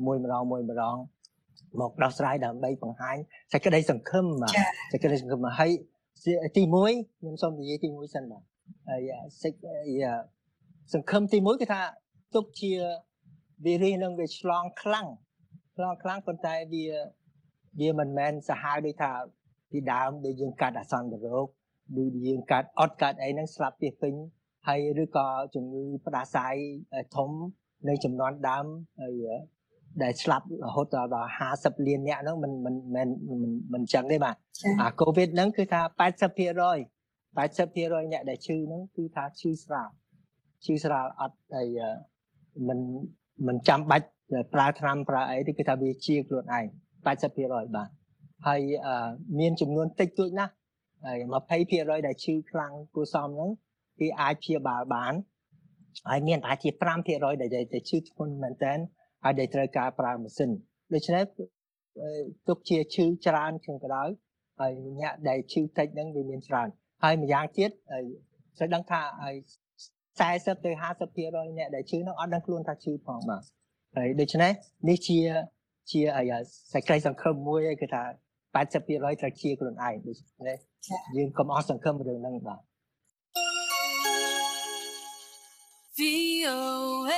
មកដោះស្រាយដើម្បីបង្ហាញសេចក្តីសង្ឃឹមបាទសេចក្តីសង្ឃឹមហើយទី1ខ្ញុំសូមនិយាយទី1សិនបាទហើយសង្ឃឹមទី1គឺថាទុកជាវារីនឹងវាឆ្លងខ្លាំងប៉ុន្តែវាមិនមែនសាហាវដូចថាពីដើមដែលយើងកាត់អាសន្នរោគដូចយើងកាត់អត់កាត់អីហ្នឹងស្លាប់ពីពេញហើយឬក៏ជំងឺផ្ដាសាយធំនៅចំនួនដើមហើយដែលស្លាប់រហូតដល់50លានអ្នកហ្នឹងមិនចឹងទេបាទអាកូវីដហ្នឹងគឺថា 80% អ្នកដែលឈឺហ្នឹងគឺថាឈឺស្រាលអត់ហើយមិនចាំបាច់ប្រើថ្នាំប្រើអីទេគឺថាវាជាខ្លួនឯង 80% បាទហើយមានចំនួនតិចតួចណាស់ហើយ 20% ដែលឈឺខ្លាំងគួរសមហ្នឹងគេអាចព្យាបាលបានហើយមានប្រហែលជា 5% ដែលឈឺធ្ងន់មែនតើហើយដែលត្រូវការប្រើម៉ាស៊ីនដូច្នេះទុកជាឈឺច្រើនជាងក៏ដោយហើយអ្នកដែលឈឺតិចហ្នឹងវាមានច្រើនហើយម្យ៉ាងទៀតត្រូវដឹងថា40ទៅ 50% អ្នកដែលឈឺហ្នឹងអត់ដឹងខ្លួនថាឈឺផងបាទហើយដូច្នេះនេះជាសេចក្តីសង្ឃឹមមួយឯគឺថា 80% ត្រូវជាខ្លួនឯងដូច្នេះយើងកុំអស់សង្ឃឹមរឿងហ្នឹងបាទ
VOA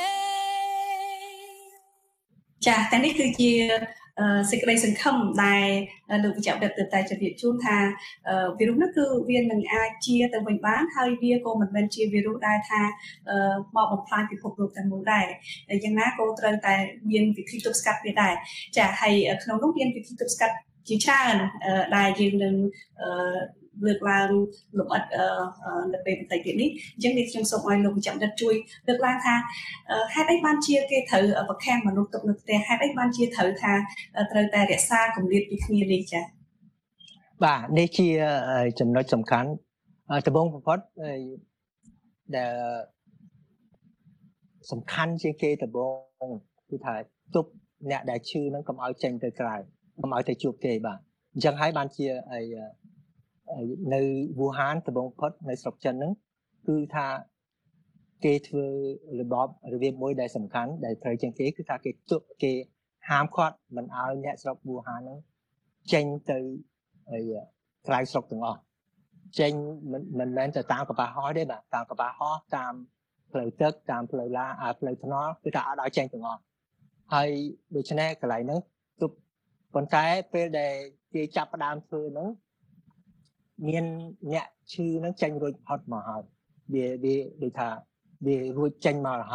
ចាតែនេះគឺជាសេចក្តីសង្ឃឹមដែលលោកវិជ្ជបណ្ឌិតទើបតែជម្រាបជូនថាវីរុសនេះគឺវានឹងអាចជាទៅវិញបានហើយវាក៏មិនមែនជាវីរុសដែលថាមកបំផ្លាញពិភពលោកទាំងមូលដែរយ៉ាងណាក៏ត្រូវតែមានវិធីទប់ស្កាត់វាដែរចាហើយក្នុងនោះមានវិធីទប់ស្កាត់ជាច្រើនដែលយើងនឹងលើកឡើងលម្អិតនៅពេលបន្តិចទៀតនេះអញ្ចឹងនេះខ្ញុំសូមឲ្យលោកវិជ្ជបណ្ឌិតជួយលើកឡើងថាហេតុអីបានជាគេត្រូវប្រខាំងមនុស្សទុកនៅផ្ទះហេតុអីបានជាត្រូវថាត្រូវតែរក្សាគម្លាតពីគ្នានេះចា៎
បាទនេះជាចំណុចសំខាន់ដំបូងបំផុតដែលសំខាន់ជាងគេដំបូងគឺថាទប់អ្នកដែលឈឺហ្នឹងកុំឲ្យចេញទៅក្រៅកុំឲ្យទៅជួបគេបាទអញ្ចឹងហើយបានជានៅវូហានដំបូងផុតនៅស្រុកចិនហ្នឹងគឺថាគេធ្វើរបៀបមួយដែលសំខាន់ដែលត្រូវជាងគេគឺថាគេហាមឃាត់មិនឲ្យអ្នកស្រុកវូហានហ្នឹងចេញទៅក្រៅស្រុកទាំងអស់ចេញមិនមែនទៅតាមកប៉ាហោះទេបាទតាមកប៉ាហោះតាមផ្លូវទឹកតាមផ្លូវផ្លូវថ្នល់គឺថាអត់ឲ្យចេញទាំងអស់ហើយដូច្នេះកន្លែងហ្នឹងទប់ប៉ុន្តែពេលដែលគេចាប់ផ្ដើមធ្វើហ្នឹងមានអ្នកឈឺហ្នឹងចេញរួចផុតមកហើយវាដូចថាវារួចចេញមកហើយ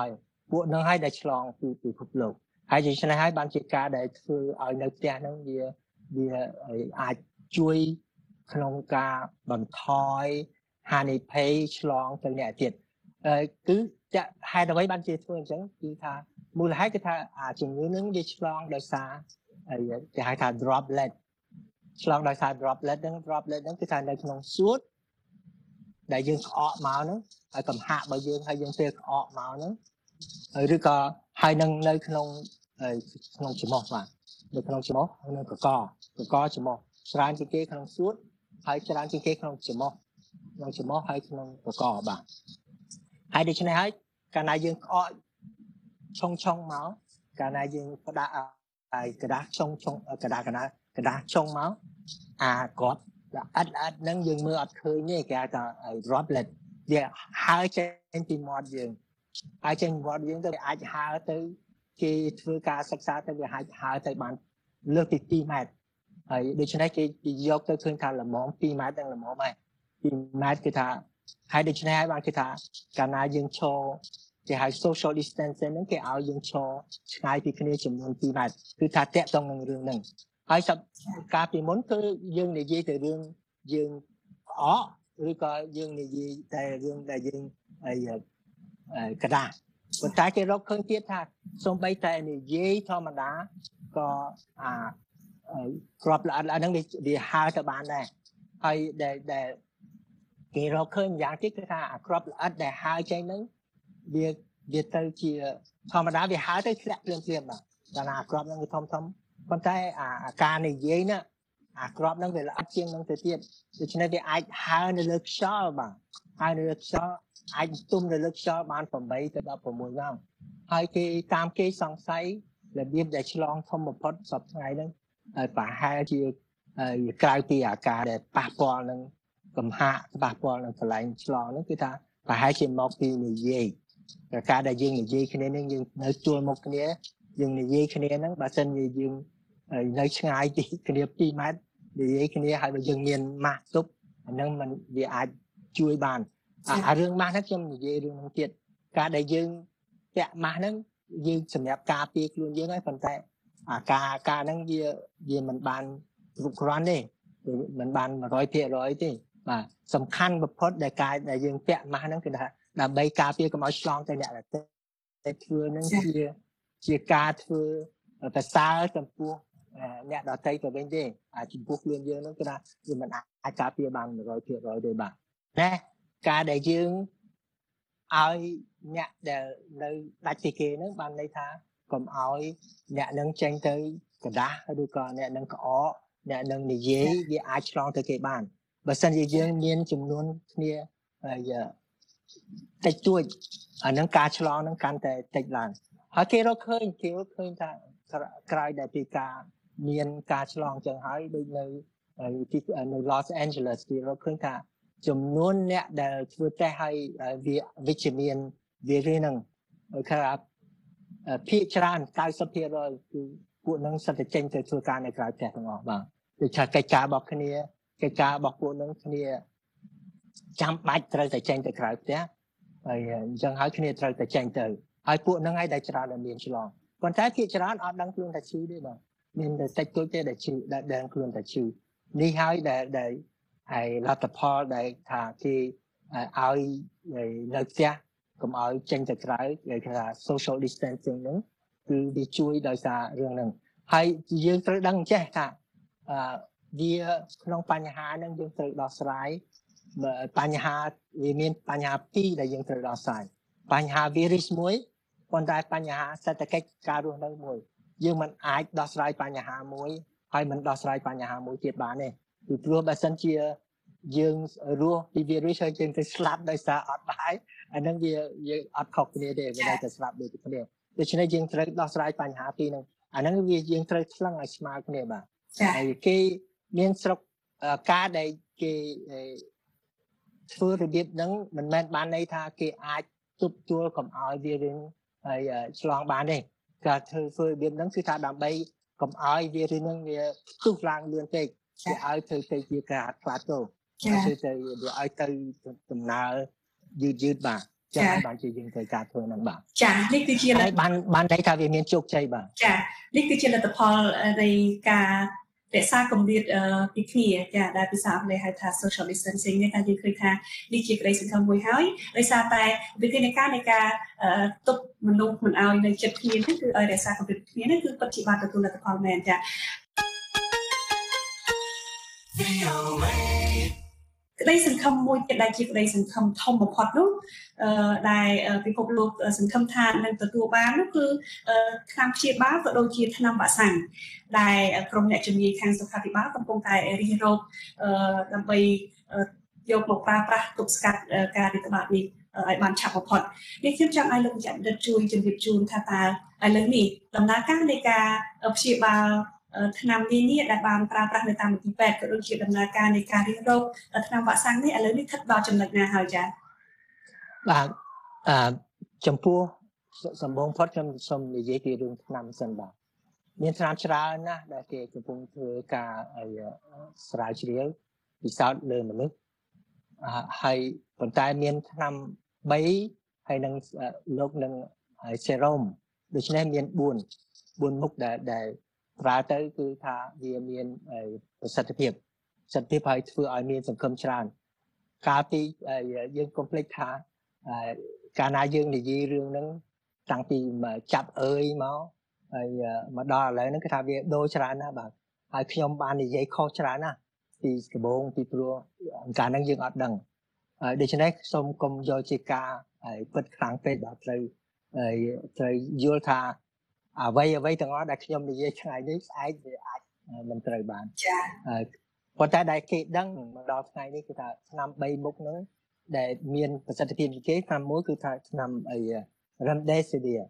ពួកនឹងឲ្យដែលឆ្លងពីពិភពលោកហើយជាឆ្នេះហើយបានជាការដែលធ្វើឲ្យនៅផ្ទះហ្នឹងវាអាចជួយក្នុងការបន្ថយហានិភ័យឆ្លងទៅអ្នកទៀតគឺហេតុអ្វីបានជាធ្វើអញ្ចឹងគឺថាមូលហេតុគឺថាជំងឺនឹងវាឆ្លងដោយសារគេហៅថា droplet ឆ្លងដោយសារ droplet ហ្នឹងគឺថានៅក្នុងសួតដែលយើងក្អកមកហ្នឹងហើយកំហាក់របស់យើងហើយយើងពេលក្អកមកហ្នឹងឬក៏ហើយនឹងនៅក្នុងច្រមុះបាទនៅក្នុងច្រមុះនៅកកច្រមុះច្រើនជាងគេក្នុងសួតហើយច្រើនជាងគេក្នុងច្រមុះហើយក្នុងកកបាទហើយដូច្នេះហើយកាលណាយើងក្អកឆុងមកកាលណាយើងផ្ដាក់กระดาษឆុងกระดาษឆុងមកគ្រាប់អត់ហ្នឹងយើងមើលអត់ឃើញទេគេហៅថា droplet វាហើរចេញពីមាត់យើងហើយចេញពីមាត់យើងទៅអាចហើរទៅគេធ្វើការសិក្សាទៅវាអាចហើរទៅបានលើសពី2ម៉ែត្រហើយដូច្នេះគេយកទៅឃើញថាល្មម2ម៉ែត្រដល់ល្មមហើយ2ម៉ែត្រគឺថាហើយដូច្នេះហើយបានគេថាកាលណាយើងឈរគេហៅ social distancing ហ្នឹងគេឲ្យយើងឈរឆ្ងាយពីគ្នាចំនួន2ម៉ែត្រគឺថាតាក់ទងនឹងរឿងហ្នឹងហើយកាលពីមុនគឺយើងនិយាយទៅរឿងយើងក្អកឬក៏យើងនិយាយតែរឿងដែលយើងกระดาษប៉ុន្តែគេរកឃើញទៀតថាសូម្បីតែនិយាយធម្មតាក៏ក្របល្អិតហ្នឹងវាហើរទៅបានដែរហើយដែលគេរកឃើញយ៉ាងទៀតគឺថាក្របល្អិតដែលហើរចេញហ្នឹងវាទៅជាធម្មតាវាហើរទៅធ្លាក់ភ្លាមបាទតែណាក្របហ្នឹងវាធំប៉ុន្តែការនិយាយណាក្របហ្នឹងវាល្អិតជាងហ្នឹងទៅទៀតដូច្នេះវាអាចហើរនៅលើខ្យល់បាទហើយនៅលើខ្យល់អាចទុំនៅលើខ្យល់បាន8ទៅ16ម៉ោងហើយគេតាមគេសង្ស័យរបៀបដែលឆ្លងធំបំផុតសប្តាហ៍ថ្ងៃហ្នឹងប្រហែលជាក្រៅពីអាការដែលប៉ះពាល់នឹងកំហាក់ប៉ះពាល់នឹងកន្លែងឆ្លងហ្នឹងគឺថាប្រហែលជាមកពីនិយាយការដែលយើងនិយាយគ្នាហ្នឹងយើងនៅជួលមុខគ្នាយើងនិយាយគ្នាហ្នឹងបើសិនជាយើងនៅឆ្ងាយពីគ្នា2ម៉ែត្រនិយាយគ្នាហើយបើយើងមានម៉ាស់ទុកអាហ្នឹងมันវាអាចជួយបានរឿងម៉ាស់ហ្នឹងខ្ញុំនិយាយរឿងហ្នឹងទៀតការដែលយើងពាក់ម៉ាស់ហ្នឹងយើងសម្រាប់ការពារខ្លួនយើងហើយប៉ុន្តែការហ្នឹងវាមិនបានគ្រប់គ្រាន់ទេមិនបាន 100% ទេបាទសំខាន់បំផុតដែលការដែលយើងពាក់ម៉ាស់ហ្នឹងគឺថាដើម្បីការពារកុំឲ្យឆ្លងទៅអ្នកដទៃតែធ្វើហ្នឹងជាការធ្វើប្រសើរចំពោះអ្នកដទៃទៅវិញទេចំពោះខ្លួនយើងហ្នឹងគឺថាវាមិនអាចការពារបាន 100% ទេបាទណាការដែលយើងឲ្យអ្នកដែលនៅដាច់ពីគេហ្នឹងបានន័យថាកុំឲ្យអ្នកនឹងចេញទៅกระดาษឬក៏អ្នកនឹងក្អកអ្នកនឹងនិយាយវាអាចឆ្លងទៅគេបានបើសិនជាយើងមានចំនួនគ្នាតិចតួចអានឹងការឆ្លងនឹងកាន់តែតិចឡើងហើយគេរកឃើញថាក្រោយដែលពីការមានការឆ្លងចឹងហើយដូចនៅ Los Angeles គេរកឃើញថាចំនួនអ្នកដែលធ្វើតេស្តឲ្យវាវិជ្ជមានវារីហ្នឹងគេថាភាគច្រើន 90% គឺពួកនឹងសិតតែចេញទៅធ្វើការនៅក្រៅផ្ទះទាំងអស់បាទដូចថាកិច្ចការរបស់ពួកនឹងគ្នាចាំបាច់ត្រូវតែចេញទៅក្រៅផ្ទះហើយអញ្ចឹងហើយគ្នាត្រូវតែចេញទៅហើយពួកនឹងហើយដែលច្រើនដែលមានឆ្លងប៉ុន្តែភាគច្រើនអត់ដឹងខ្លួនថាឈឺទេបាទមានតែតិចតួចទេដែលឈឺដែលដឹងខ្លួនថាឈឺនេះហើយដែលហើយលទ្ធផលដែលថាគេឲ្យនៅផ្ទះកុំឲ្យចេញទៅក្រៅគេថា social distancing ហ្នឹងគឺវាជួយដោយសាររឿងហ្នឹងហើយយើងត្រូវដឹងចេះថាវាក្នុងបញ្ហាហ្នឹងយើងត្រូវដោះស្រាយបញ្ហាវាមានបញ្ហា2ដែលយើងត្រូវដោះស្រាយបញ្ហា virus មួយប៉ុន្តែបញ្ហាសេដ្ឋកិច្ចការរស់នៅមួយយើងមិនអាចដោះស្រាយបញ្ហាមួយហើយមិនដោះស្រាយបញ្ហាមួយទៀតបានទេពីព្រោះបើសិនជាយើងរស់ពី virus ហើយយើងទៅស្លាប់ដោយសារអត់បាយអាហ្នឹងវាយើងអត់ខុសគ្នាទេវានៅតែស្លាប់ដូចគ្នាដូច្នេះយើងត្រូវដោះស្រាយបញ្ហាពីរហ្នឹងអាហ្នឹងវាយើងត្រូវថ្លឹងឲ្យស្មើគ្នាបាទហើយគេមានស្រុកការដែលគេធ្វើរបៀបហ្នឹងមិនមែនបានន័យថាគេអាចទប់ទល់កុំឲ្យវារឿងហើយឆ្លងបានទេការធ្វើរបៀបហ្នឹងគឺថាដើម្បីកុំឲ្យវារឿងហ្នឹងវាផ្ទុះឡើងលឿនពេកគេឲ្យធ្វើទៅជាការផ្លាតទៅទៅវាឲ្យទៅដំណើរយឺតបាទចឹងហើយបានជាយើងត្រូវការធ្វើហ្នឹងបាទ
ចានេះគឺជា
ហើយបានន័យថាវាមានជោគជ័យបាទ
ចានេះគឺជាលទ្ធផលនៃការរក្សាគម្លាតពីគ្នាចាដែលភាសាអង់គ្លេសហៅថា social distancing នេះថាយើងឃើញថានេះជាក្តីសង្ឃឹមមួយហើយដោយសារតែវិធានការនៃការទប់មនុស្សមិនឲ្យនៅជិតគ្នានេះគឺឲ្យរក្សាគម្លាតគ្នានេះគឺពិតជាបានទទួលលទ្ធផលមែនចាក្តីសង្ឃឹមមួយទៀតដែលជាក្តីសង្ឃឹមធំបំផុតនោះដែលពិភពលោកសង្ឃឹមថានឹងទទួលបាននោះគឺថ្នាំព្យាបាលក៏ដូចជាថ្នាំវ៉ាក់សាំងដែលក្រុមអ្នកជំនាញខាងសុខាភិបាលកំពុងតែរិះរោបដើម្បីយកមកប្រើប្រាស់ទប់ស្កាត់ការរាតត្បាតនេះឲ្យបានឆាប់បំផុតនេះខ្ញុំចង់ឲ្យលោកចាក់ដិតជួយជម្រាបជូនថាតើឥឡូវនេះដំណើរការនៃការព្យាបាលថ្នាំនានាដែលបានប្រើប្រាស់នៅតាមមន្ទីរពេទ្យក៏ដូចជាដំណើរការនៃការរិះរោបថ្នាំវ៉ាក់សាំងនេះឥឡូវនេះស្ថិតដល់ចំណុចណាហើយចា៎
បាទចំពោះសម្បូរផុតខ្ញុំសូមនិយាយពីរឿងថ្នាំសិនបាទមានថ្នាំច្រើនណាស់ដែលគេកំពុងធ្វើការស្រាវជ្រាវពិសោធន៍លើមនុស្សហើយប៉ុន្តែមានថ្នាំ3ហើយនឹងលោកនឹងសេរ៉ូមដូច្នេះមាន4មុខដែលប្រើទៅគឺថាវាមានប្រសិទ្ធភាពហើយធ្វើឲ្យមានសង្ឃឹមច្រើនកាលពីយើងកុំភ្លេចថាកាលណាយើងនិយាយរឿងហ្នឹងតាំងពីចាប់មកហើយមកដល់ឥឡូវហ្នឹងគឺថាវាដូរច្រើនណាស់បាទហើយខ្ញុំបាននិយាយខុសច្រើនណាស់ពីដំបូងពីព្រោះកាលហ្នឹងយើងអត់ដឹងដូច្នេះសូមកុំយកជាការពិតខ្លាំងពេកបាទត្រូវយល់ថាអ្វីទាំងអស់ដែលខ្ញុំនិយាយថ្ងៃនេះស្អែកវាអាចមិនត្រូវបាន
ចា៎
ប៉ុន្តែដែលគេដឹងមកដល់ថ្ងៃនេះគឺថាឆ្នាំ3មុខហ្នឹងដែលមានប្រសិទ្ធភាពជាងគេឆ្នាំមួយគឺថាឆ្នាំ Remdesivir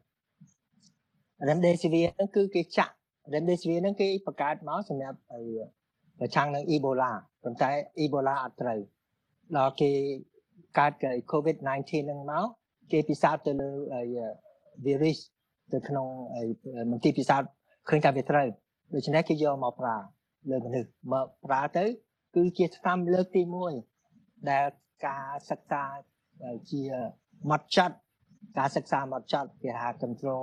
ហ្នឹងគឺគេចាក់ Remdesivir ហ្នឹងគេបង្កើតមកសម្រាប់ប្រឆាំងនឹង Ebola ប៉ុន្តែ Ebola អត់ត្រូវដល់គេកើត COVID-19 ហ្នឹងមកគេពិសោធន៍ទៅលើvirus ទៅក្នុងមន្ទីរពិសោធន៍ឃើញថាវាត្រូវដូច្នេះគេយកមកប្រើលើមនុស្សមកប្រើទៅគឺជាថ្នាំលើកទី1ដែលការសិក្សាជាម៉ត់ចត់ការសិក្សាម៉ត់ចត់គេហៅ control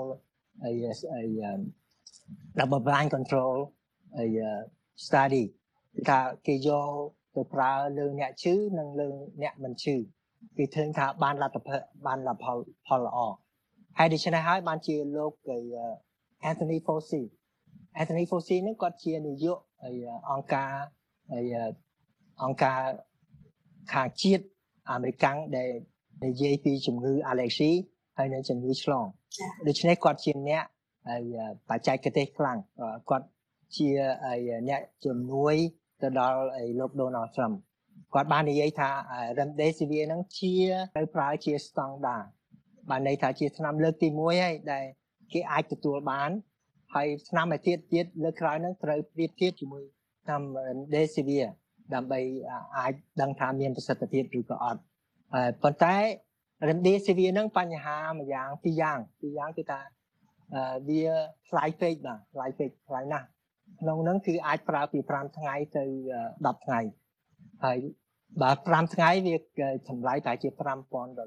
double blind control study ថាគេយកទៅប្រើលើអ្នកឈឺនិងលើអ្នកមិនឈឺគេឃើញថាបានលទ្ធផលល្អហើយដូច្នេះហើយបានជាលោកAnthony Fauci ហ្នឹងគាត់ជានាយកអង្គការខាងជាតិអាមេរិកដែលនិយាយពីជំងឺ allergy ហើយនិងជំងឺឆ្លងដូច្នេះគាត់ជាអ្នកបច្ចេកទេសខ្លាំងគាត់ជាអ្នកជំនួយទៅដល់លោក Donald Trump គាត់បាននិយាយថា Remdesivir ហ្នឹងជាត្រូវប្រើជា standard បានន័យថាជាថ្នាំលើកទី1ហើយដែលគេអាចទទួលបានហើយថ្នាំឯទៀតលើកក្រោយហ្នឹងត្រូវប្រៀបធៀបជាមួយថ្នាំ Remdesivir ដើម្បីអាចដឹងថាមានប្រសិទ្ធភាពឬក៏អត់ប៉ុន្តែ Remdesivir ហ្នឹងបញ្ហាមួយយ៉ាងពីរយ៉ាងគឺថាវាថ្លៃពេកបាទថ្លៃណាស់ក្នុងហ្នឹងគឺអាចប្រើពី5ថ្ងៃទៅ10ថ្ងៃហើយបើ5ថ្ងៃវាចម្លៃប្រហែលជា$5,000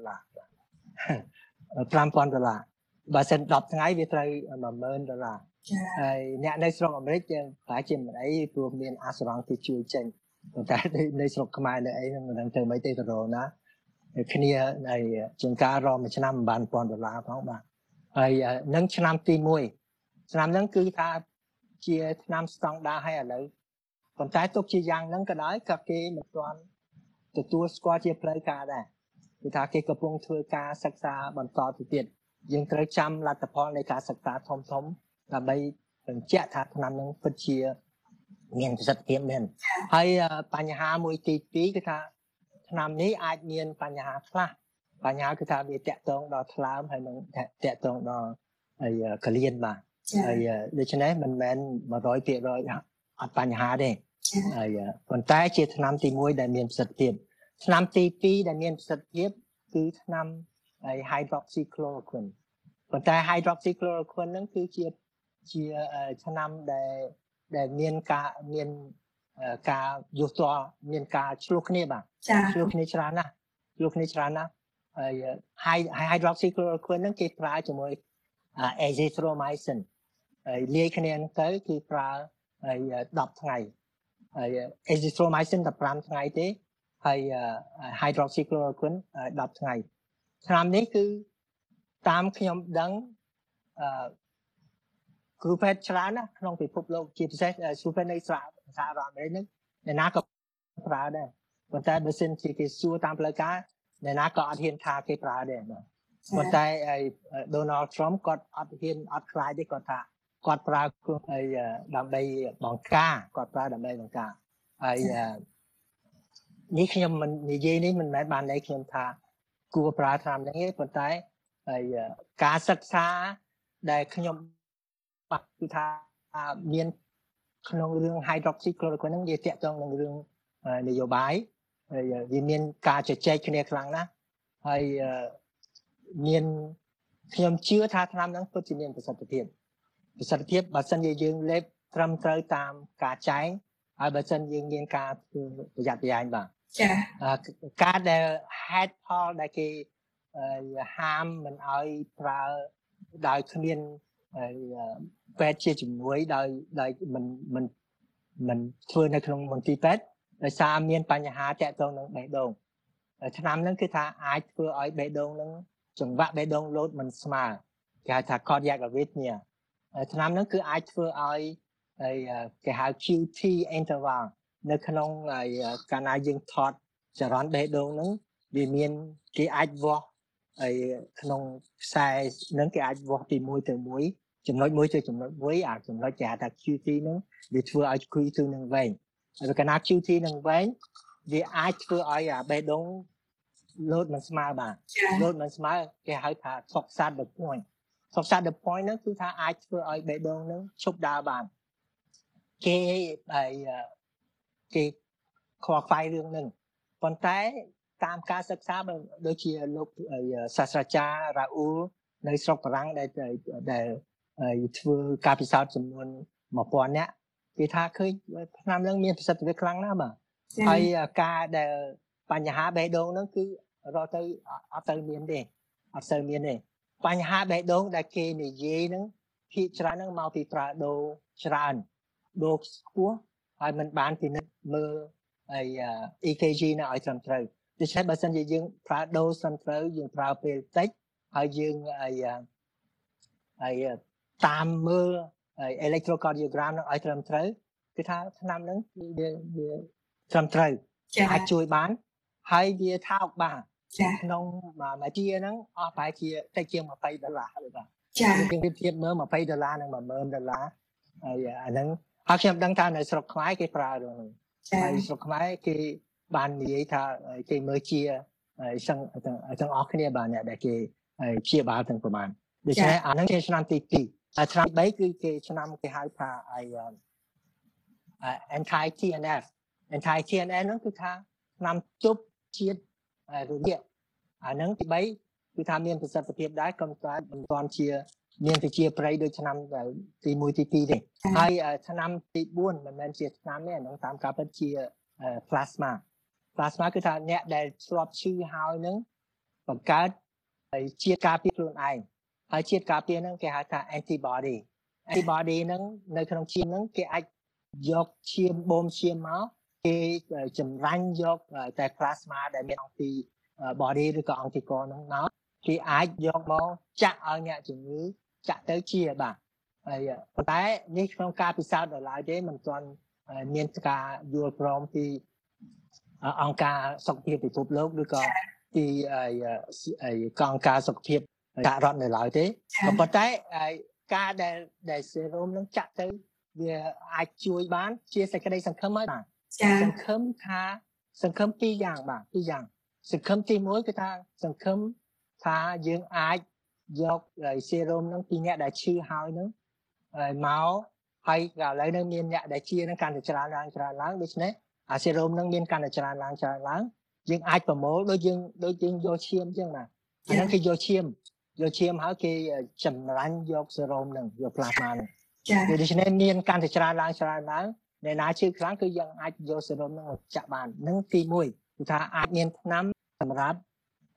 បើសិន10ថ្ងៃវាត្រូវ$10,000ហើយអ្នកនៅស្រុកអាមេរិកយើងប្រហែលជាមិនអីព្រោះមានអាសរងគេជួយចេញប៉ុន្តែនៅស្រុកខ្មែរនៅអីហ្នឹងមិនដឹងធ្វើម៉េចទេទៅរកណាគ្នាហើយជាងការរកមួយឆ្នាំបាន$1,000ផងបាទហើយនឹងឆ្នាំទី1ឆ្នាំហ្នឹងគឺថាជាឆ្នាំស្តង់ដារហើយឥឡូវប៉ុន្តែទុកជាយ៉ាងហ្នឹងក៏ដោយក៏គេមិនទាន់ទទួលស្គាល់ជាផ្លូវការដែរគឺថាគេកំពុងធ្វើការសិក្សាបន្តទៅទៀតយើងត្រូវចាំលទ្ធផលនៃការសិក្សាធំដើម្បីបញ្ជាក់ថាថ្នាំហ្នឹងពិតជាមានប្រសិទ្ធភាពមែនហើយបញ្ហាមួយទី2គឺថាថ្នាំនេះអាចមានបញ្ហាខ្លះបញ្ហាគឺថាវាតាក់ទងដល់ថ្លើមហើយនឹងតាក់ទងដល់កលៀនបាទហើយដូច្នេះមិនមែន 100% អត់បញ្ហាទេហើយប៉ុន្តែជាថ្នាំទី1ដែលមានប្រសិទ្ធភាពថ្នាំទី2ដែលមានប្រសិទ្ធភាពគឺថ្នាំ hydroxychloroquine ប៉ុន្តែ hydroxychloroquine ហ្នឹងគឺជាថ្នាំដែលមានការយោគទាល់មានការឆ្លោះគ្នាបាទឆ្លោះគ្នាច្រើនណាស់ hydroxychloroquine ហ្នឹងគេប្រើជាមួយ azithromycin ហើយលាយគ្នាហ្នឹងទៅគឺប្រើហើយ10ថ្ងៃហើយ azithromycin 15ថ្ងៃទេហើយ hydroxychloroquine 10ថ្ងៃឆ្នាំនេះគឺតាមខ្ញុំដឹងគ្រូពេទ្យច្រើនណាស់ក្នុងពិភពលោកជាពិសេសគ្រូពេទ្យនៅសហរដ្ឋអាមេរិកហ្នឹងអ្នកណាក៏ប្រើដែរប៉ុន្តែបើសិនជាគេសួរតាមផ្លូវការអ្នកណាក៏អត់ហ៊ានថាគេប្រើដែរបាទប៉ុន្តែ Donald Trump គាត់អត់ហ៊ានអត់ខ្លាចទេគាត់ថាគាត់ប្រើខ្លួនហើយដើម្បីបង្ការគាត់ប្រើដើម្បីបង្ការហើយនេះខ្ញុំមិននិយាយនេះមិនមែនបានន័យខ្ញុំថាគួរប្រើថ្នាំហ្នឹងទេប៉ុន្តែហើយការសិក្សាដែលខ្ញុំបាក់គឺថាមានក្នុងរឿង hydroxychloroquine ហ្នឹងវាតាក់ទងនឹងរឿងនយោបាយហើយវាមានការជជែកគ្នាខ្លាំងណាស់ហើយមានខ្ញុំជឿថាថ្នាំហ្នឹងពិតជាមានប្រសិទ្ធភាពបើសិនជាយើងលេបត្រឹមត្រូវតាមការចែងហើយបើសិនយើងមានការប្រយ័ត្នប្រយែងបាទចា៎ការដែលហេតុផលដែលគេហាមមិនឲ្យប្រើដោយគ្មានពេទ្យជាជំនួយដោយមិនធ្វើនៅក្នុងមន្ទីរពេទ្យដោយសារមានបញ្ហាតាក់ទងនឹងបេះដូងឆ្នាំហ្នឹងគឺថាអាចធ្វើឲ្យបេះដូងហ្នឹងចង្វាក់បេះដូងលោតមិនស្មើគេហៅថា cardiac arrhythmia ឆ្នាំហ្នឹងគឺអាចធ្វើឲ្យគេហៅ QT interval នៅក្នុងកាលណាយើងថតចរន្តបេះដូងហ្នឹងវាមានគេអាចវាស់ហើយក្នុងខ្សែហ្នឹងគេអាចវាស់ពី1ទៅ1ចំណុច1ទៅចំណុច1អាចំណុចគេហៅថា QT ហ្នឹងវាធ្វើឲ្យ QT នឹងវែងហើយកាលណា QT នឹងវែងវាអាចធ្វើឲ្យអាបេះដូងលោតមិនស្មើបាទលោតមិនស្មើគេហៅថា toxad the point ហ្នឹងគឺថាអាចធ្វើឲ្យបេះដូងហ្នឹងឈប់ដើរបានគេខ្វល់ខ្វាយរឿងហ្នឹងប៉ុន្តែតាមការសិក្សាដូចជាលោកសាស្ត្រាចារ្យរ៉ាអ៊ូលនៅស្រុកបារាំងដែលធ្វើការពិសោធន៍ចំនួន 1000 នាក់គេថាឃើញឆ្នាំហ្នឹងមានប្រសិទ្ធភាពខ្លាំងណាស់បាទហើយការដែលបញ្ហាបេះដូងហ្នឹងគឺរកទៅអត់ទៅមានទេបញ្ហាបេះដូងដែលគេនិយាយហ្នឹងភាគច្រើនហ្នឹងមកពីប្រើដូរច្រើនដូរខ្ពស់ហើយមិនបានពិនិត្យមើលEKG នៅឲ្យត្រឹមត្រូវដូច្នេះបើសិនជាយើងប្រើដូរត្រឹមត្រូវយើងប្រើពេលតិចហើយយើងតាមមើលelectrocardiogram នឹងឲ្យត្រឹមត្រូវគឺថាថ្នាំហ្នឹងវាត្រឹមត្រូវអាចជួយបានហើយវាថោកបានក្នុងមួយជាហ្នឹងអស់ប្រហែលជាតិចជាង$20ហើយបាទចា៎យើងប្រៀបមើល$20និង$10,000ហើយអាហ្នឹងហើយខ្ញុំដឹងថានៅស្រុកខ្មែរគេប្រើរឿងហ្នឹងហើយស្រុកខ្មែរគេបាននិយាយថាគេមើលជាទាំងអស់គ្នាបាទអ្នកដែលគេព្យាបាលទាំងប្រមាណដូច្នេះអាហ្នឹងជាឆ្នាំទី2ហើយឆ្នាំ3គឺគេឆ្នាំគេហៅថាanti TNF ហ្នឹងគឺថាឆ្នាំជប់ជាតិរលាកអាហ្នឹងទី3គឺថាមានប្រសិទ្ធភាពដែរក៏តែមិនទាន់ជាមានវិជាប្រៃដូចឆ្នាំទី1ទី2ទេហើយឆ្នាំទី4មិនមែនជាឆ្នាំទេអាហ្នឹងតាមការពិតជា plasma គឺថាអ្នកដែលធ្លាប់ឈឺហើយហ្នឹងបង្កើតជាតិការពារខ្លួនឯងហើយជាតិការពារហ្នឹងគេហៅថា antibody ហ្នឹងនៅក្នុងឈាមហ្នឹងគេអាចយកឈាមបូមឈាមមកគេចម្រាញ់យកតែ plasma ដែលមាន antibody ឬក៏ anticorps ហ្នឹងមកគេអាចយកមកចាក់ឲ្យអ្នកជំងឺចាក់ទៅជាបាទហើយប៉ុន្តែនេះក្នុងការពិសោធន៍ដល់ឡើយទេមិនទាន់មានការយល់ព្រមពីអង្គការសុខភាពពិភពលោកឬក៏ពីអង្គការសុខភាពសហរដ្ឋនៅឡើយទេក៏ប៉ុន្តែការដែលសេរ៉ូមនឹងចាក់ទៅវាអាចជួយបានជាសេចក្តីសង្ឃឹមហើយបាទសង្ឃឹម2យ៉ាងបាទ2យ៉ាងសង្ឃឹមទី1គឺថាសង្ឃឹមថាយើងអាចយកសេរ៉ូមនឹងពីអ្នកដែលឈឺហើយនឹងមកហើយឥឡូវនេះមានអ្នកដែលជានឹងកាន់តែច្រើនឡើងដូច្នេះអាសេរ៉ូមនឹងមានកាន់តែច្រើនឡើងយើងអាចប្រមូលដូចយើងយកឈាមអញ្ចឹងណាអាហ្នឹងគេយកឈាមហើយគេចម្រាញ់យកសេរ៉ូមនឹងយក plasma នឹងដូច្នេះមានកាន់តែច្រើនឡើងអ្នកណាឈឺខ្លាំងគឺយើងអាចយកសេរ៉ូមនឹងមកចាក់បាននឹងទី1គឺថាអាចមានថ្នាំសម្រាប់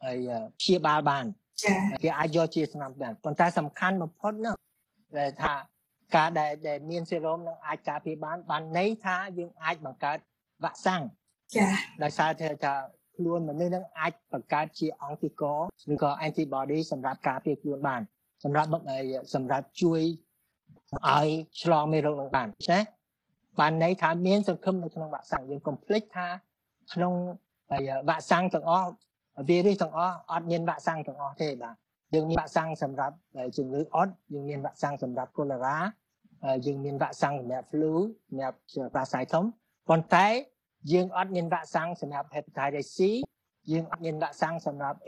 ហើយព្យាបាលបានគេអាចយកជាថ្នាំបានប៉ុន្តែសំខាន់បំផុតនោះដែលថាការដែលមានសេរ៉ូមនឹងអាចការពារបានន័យថាយើងអាចបង្កើតវ៉ាក់សាំងដោយសារថាខ្លួនមនុស្សនឹងអាចបង្កើតជាអង្គកឬក៏ antibody សម្រាប់ការពារខ្លួនបានសម្រាប់ជួយឲ្យឆ្លងមេរោគនឹងបានណាបានន័យថាមានសង្ឃឹមនៅក្នុងវ៉ាក់សាំងយើងកុំភ្លេចថាក្នុងវ៉ាក់សាំងទាំងអស់វីរុសទាំងអស់អត់មានវ៉ាក់សាំងទាំងអស់ទេបាទយើងមានវ៉ាក់សាំងសម្រាប់ជំងឺអុតយើងមានវ៉ាក់សាំងសម្រាប់កូឡេរ៉ាយើងមានវ៉ាក់សាំងសម្រាប់ flu សម្រាប់ parasite ប៉ុន្តែយើងអត់មានវ៉ាក់សាំងសម្រាប់ hepatitis C យើងអត់មានវ៉ាក់សាំងសម្រាប់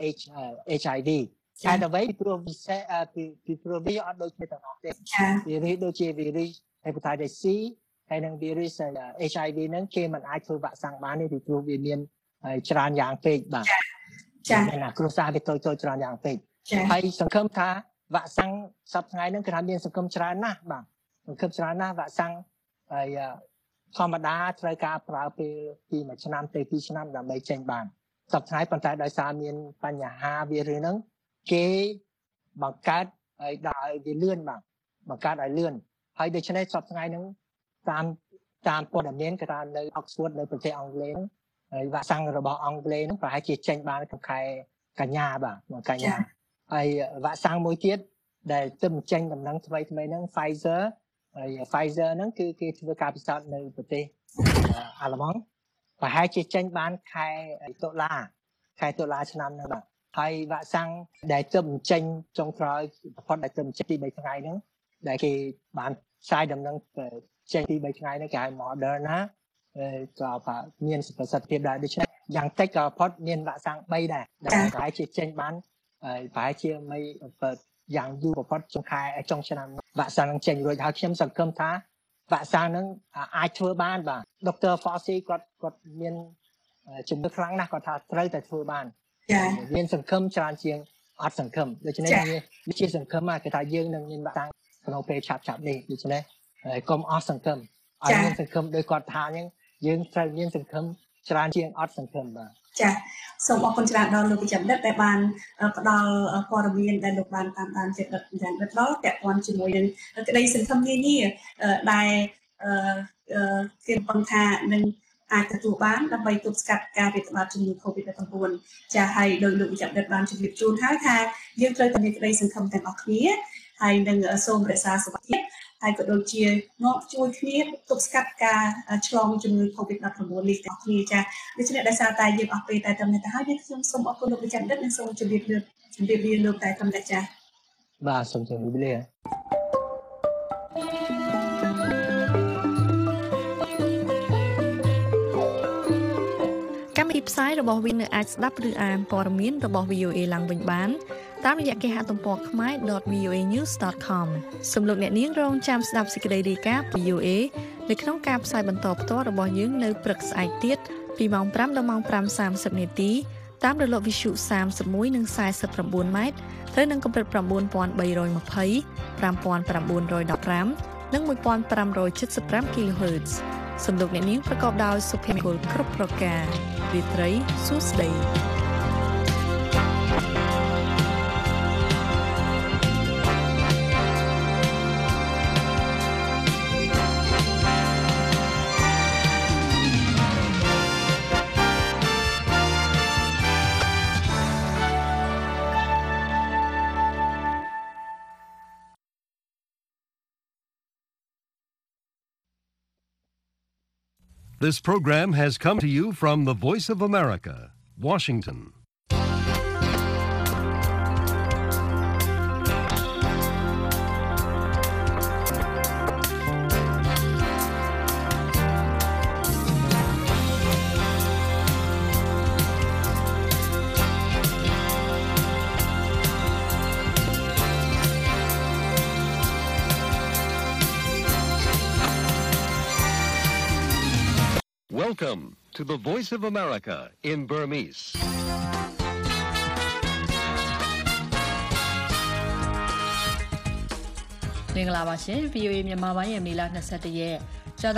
HIV តែអ្វីពីព្រោះវីអត់ដូចគ្នាទាំងអស់ទេវីរុសដូចជាវីរុស hepatitis C ហើយនឹងវីរុស HIV ហ្នឹងគេមិនអាចធ្វើវ៉ាក់សាំងបានទេពីព្រោះវាមានច្រើនយ៉ាងពេកបាទចា៎ណាគ្រួសារវាតូចច្រើនយ៉ាងពេកហើយសង្ឃឹមថាវ៉ាក់សាំងសប្តាហ៍ថ្ងៃហ្នឹងគឺថាមានសង្ឃឹមច្រើនណាស់បាទសង្ឃឹមច្រើនណាស់វ៉ាក់សាំងហើយធម្មតាត្រូវការប្រើពេលពី1ឆ្នាំទៅ2ឆ្នាំដើម្បីចេញបានសប្តាហ៍ថ្ងៃប៉ុន្តែដោយសារមានបញ្ហាវីរុសហ្នឹងគេបង្កើតឲ្យដល់វាលឿនបាទបង្កើតឲ្យលឿនហើយដូច្នេះសប្តាហ៍ថ្ងៃហ្នឹងតាមព័ត៌មានគេថានៅ Oxford នៅប្រទេសអង់គ្លេសហើយវ៉ាក់សាំងរបស់អង់គ្លេសហ្នឹងប្រហែលជាចេញបានក្នុងខែកញ្ញាបាទក្នុងកញ្ញាហើយវ៉ាក់សាំងមួយទៀតដែលទើបចេញដំណឹងថ្មីហ្នឹង Pfizer ហើយ Pfizer ហ្នឹងគឺគេធ្វើការពិសោធន៍នៅប្រទេសអាល្លឺម៉ង់ប្រហែលជាចេញបានខែតុលាឆ្នាំហ្នឹងបាទហើយវ៉ាក់សាំងដែលទើបចេញចុងក្រោយប្រព័ន្ធដែលទើបចេញពី3ថ្ងៃហ្នឹងដែលគេបានផ្សាយដំណឹងចេញពី3ថ្ងៃហ្នឹងគេហៅ Moderna ក៏មានប្រសិទ្ធភាពដែរដូច្នេះយ៉ាងតិចក៏ផុតមានវ៉ាក់សាំង3ដែរដែលប្រហែលជាចេញបានប្រហែលជាមិនយ៉ាងយូរបំផុតចុងឆ្នាំវ៉ាក់សាំងនឹងចេញរួចហើយខ្ញុំសង្ឃឹមថាវ៉ាក់សាំងនឹងអាចធ្វើបានបាទដុកទ័រ Fauci គាត់មានជំនឿខ្លាំងណាស់គាត់ថាត្រូវតែធ្វើបានមានសង្ឃឹមច្រើនជាងអត់សង្ឃឹមដូច្នេះវាជាសង្ឃឹមគេថាយើងនឹងមានវ៉ាក់សាំងក្នុងពេលឆាប់នេះដូច្នេះកុំអស់សង្ឃឹមឲ្យមានសង្ឃឹមដោយគាត់ថាអញ្ចឹងយើងត្រូវមានសង្ឃឹមច្រើនជាងអត់សង្ឃឹមបាទ
ចាសូមអរគុណច្រើនដល់លោកវិជ្ជបណ្ឌិតដែលបានផ្ដល់ព័ត៌មានដែលលោកបានតាមដានចិត្តយ៉ាងដិតដល់ពាក់ព័ន្ធជាមួយនឹងក្តីសង្ឃឹមនានាដែលគេរំពឹងថានឹងអាចទទួលបានដើម្បីទប់ស្កាត់ការរាតត្បាតជំងឺ Covid-19 ចាហើយដោយលោកវិជ្ជបណ្ឌិតបានជម្រាបជូនហើយថាយើងត្រូវតែមានក្តីសង្ឃឹមទាំងអស់គ្នាហើយនឹងសូមរក្សាសុខភាពហើយក៏ដូចជានាំជួយគ្នាទប់ស្កាត់ការឆ្លងជំងឺ Covid-19 នេះទាំងគ្នាចាដូច្នេះដោយសារតែយើងអស់ពេលតែត្រឹមនេះទៅហើយយើងសូមអរគុណលោកវិជ្ជបណ្ឌិតនិងសូមជម្រាបលាលោកតែត្រឹមនេះចា
បាទសូមជម្រាបលា
កម្មវិធីផ្សាយរបស់វិញនៅអាចស្ដាប់ឬអានព័ត៌មានរបស់ VOA ឡើងវិញបានតាមរយៈគេហទំព័រ khmer.voanews.com សូមលោកអ្នកនាងរងចាំស្ដាប់សេចក្តីរាយការណ៍ពី VOA នៅក្នុងការផ្សាយបន្តផ្ទាល់របស់យើងនៅព្រឹកស្អែកទៀតពីម៉ោង 5 ដល់ម៉ោង 5:30 នាទីតាមរលកវិទ្យុ 31 និង 49 ម៉ែត្រត្រូវនឹងកម្រិត 9320 5915 និង 1575 kHz សំឡេងអ្នកនាងប្រកបដោយសុភមង្គលគ្រប់ប្រការរាត្រីសួស្តី
This program has come to you from the Voice of America, Washington. Welcome to the Voice of America in Burmese.
မင်္ဂလာပါရှင် VOA မြန်မာပိုင်းရဲ့မေလ 21ရက်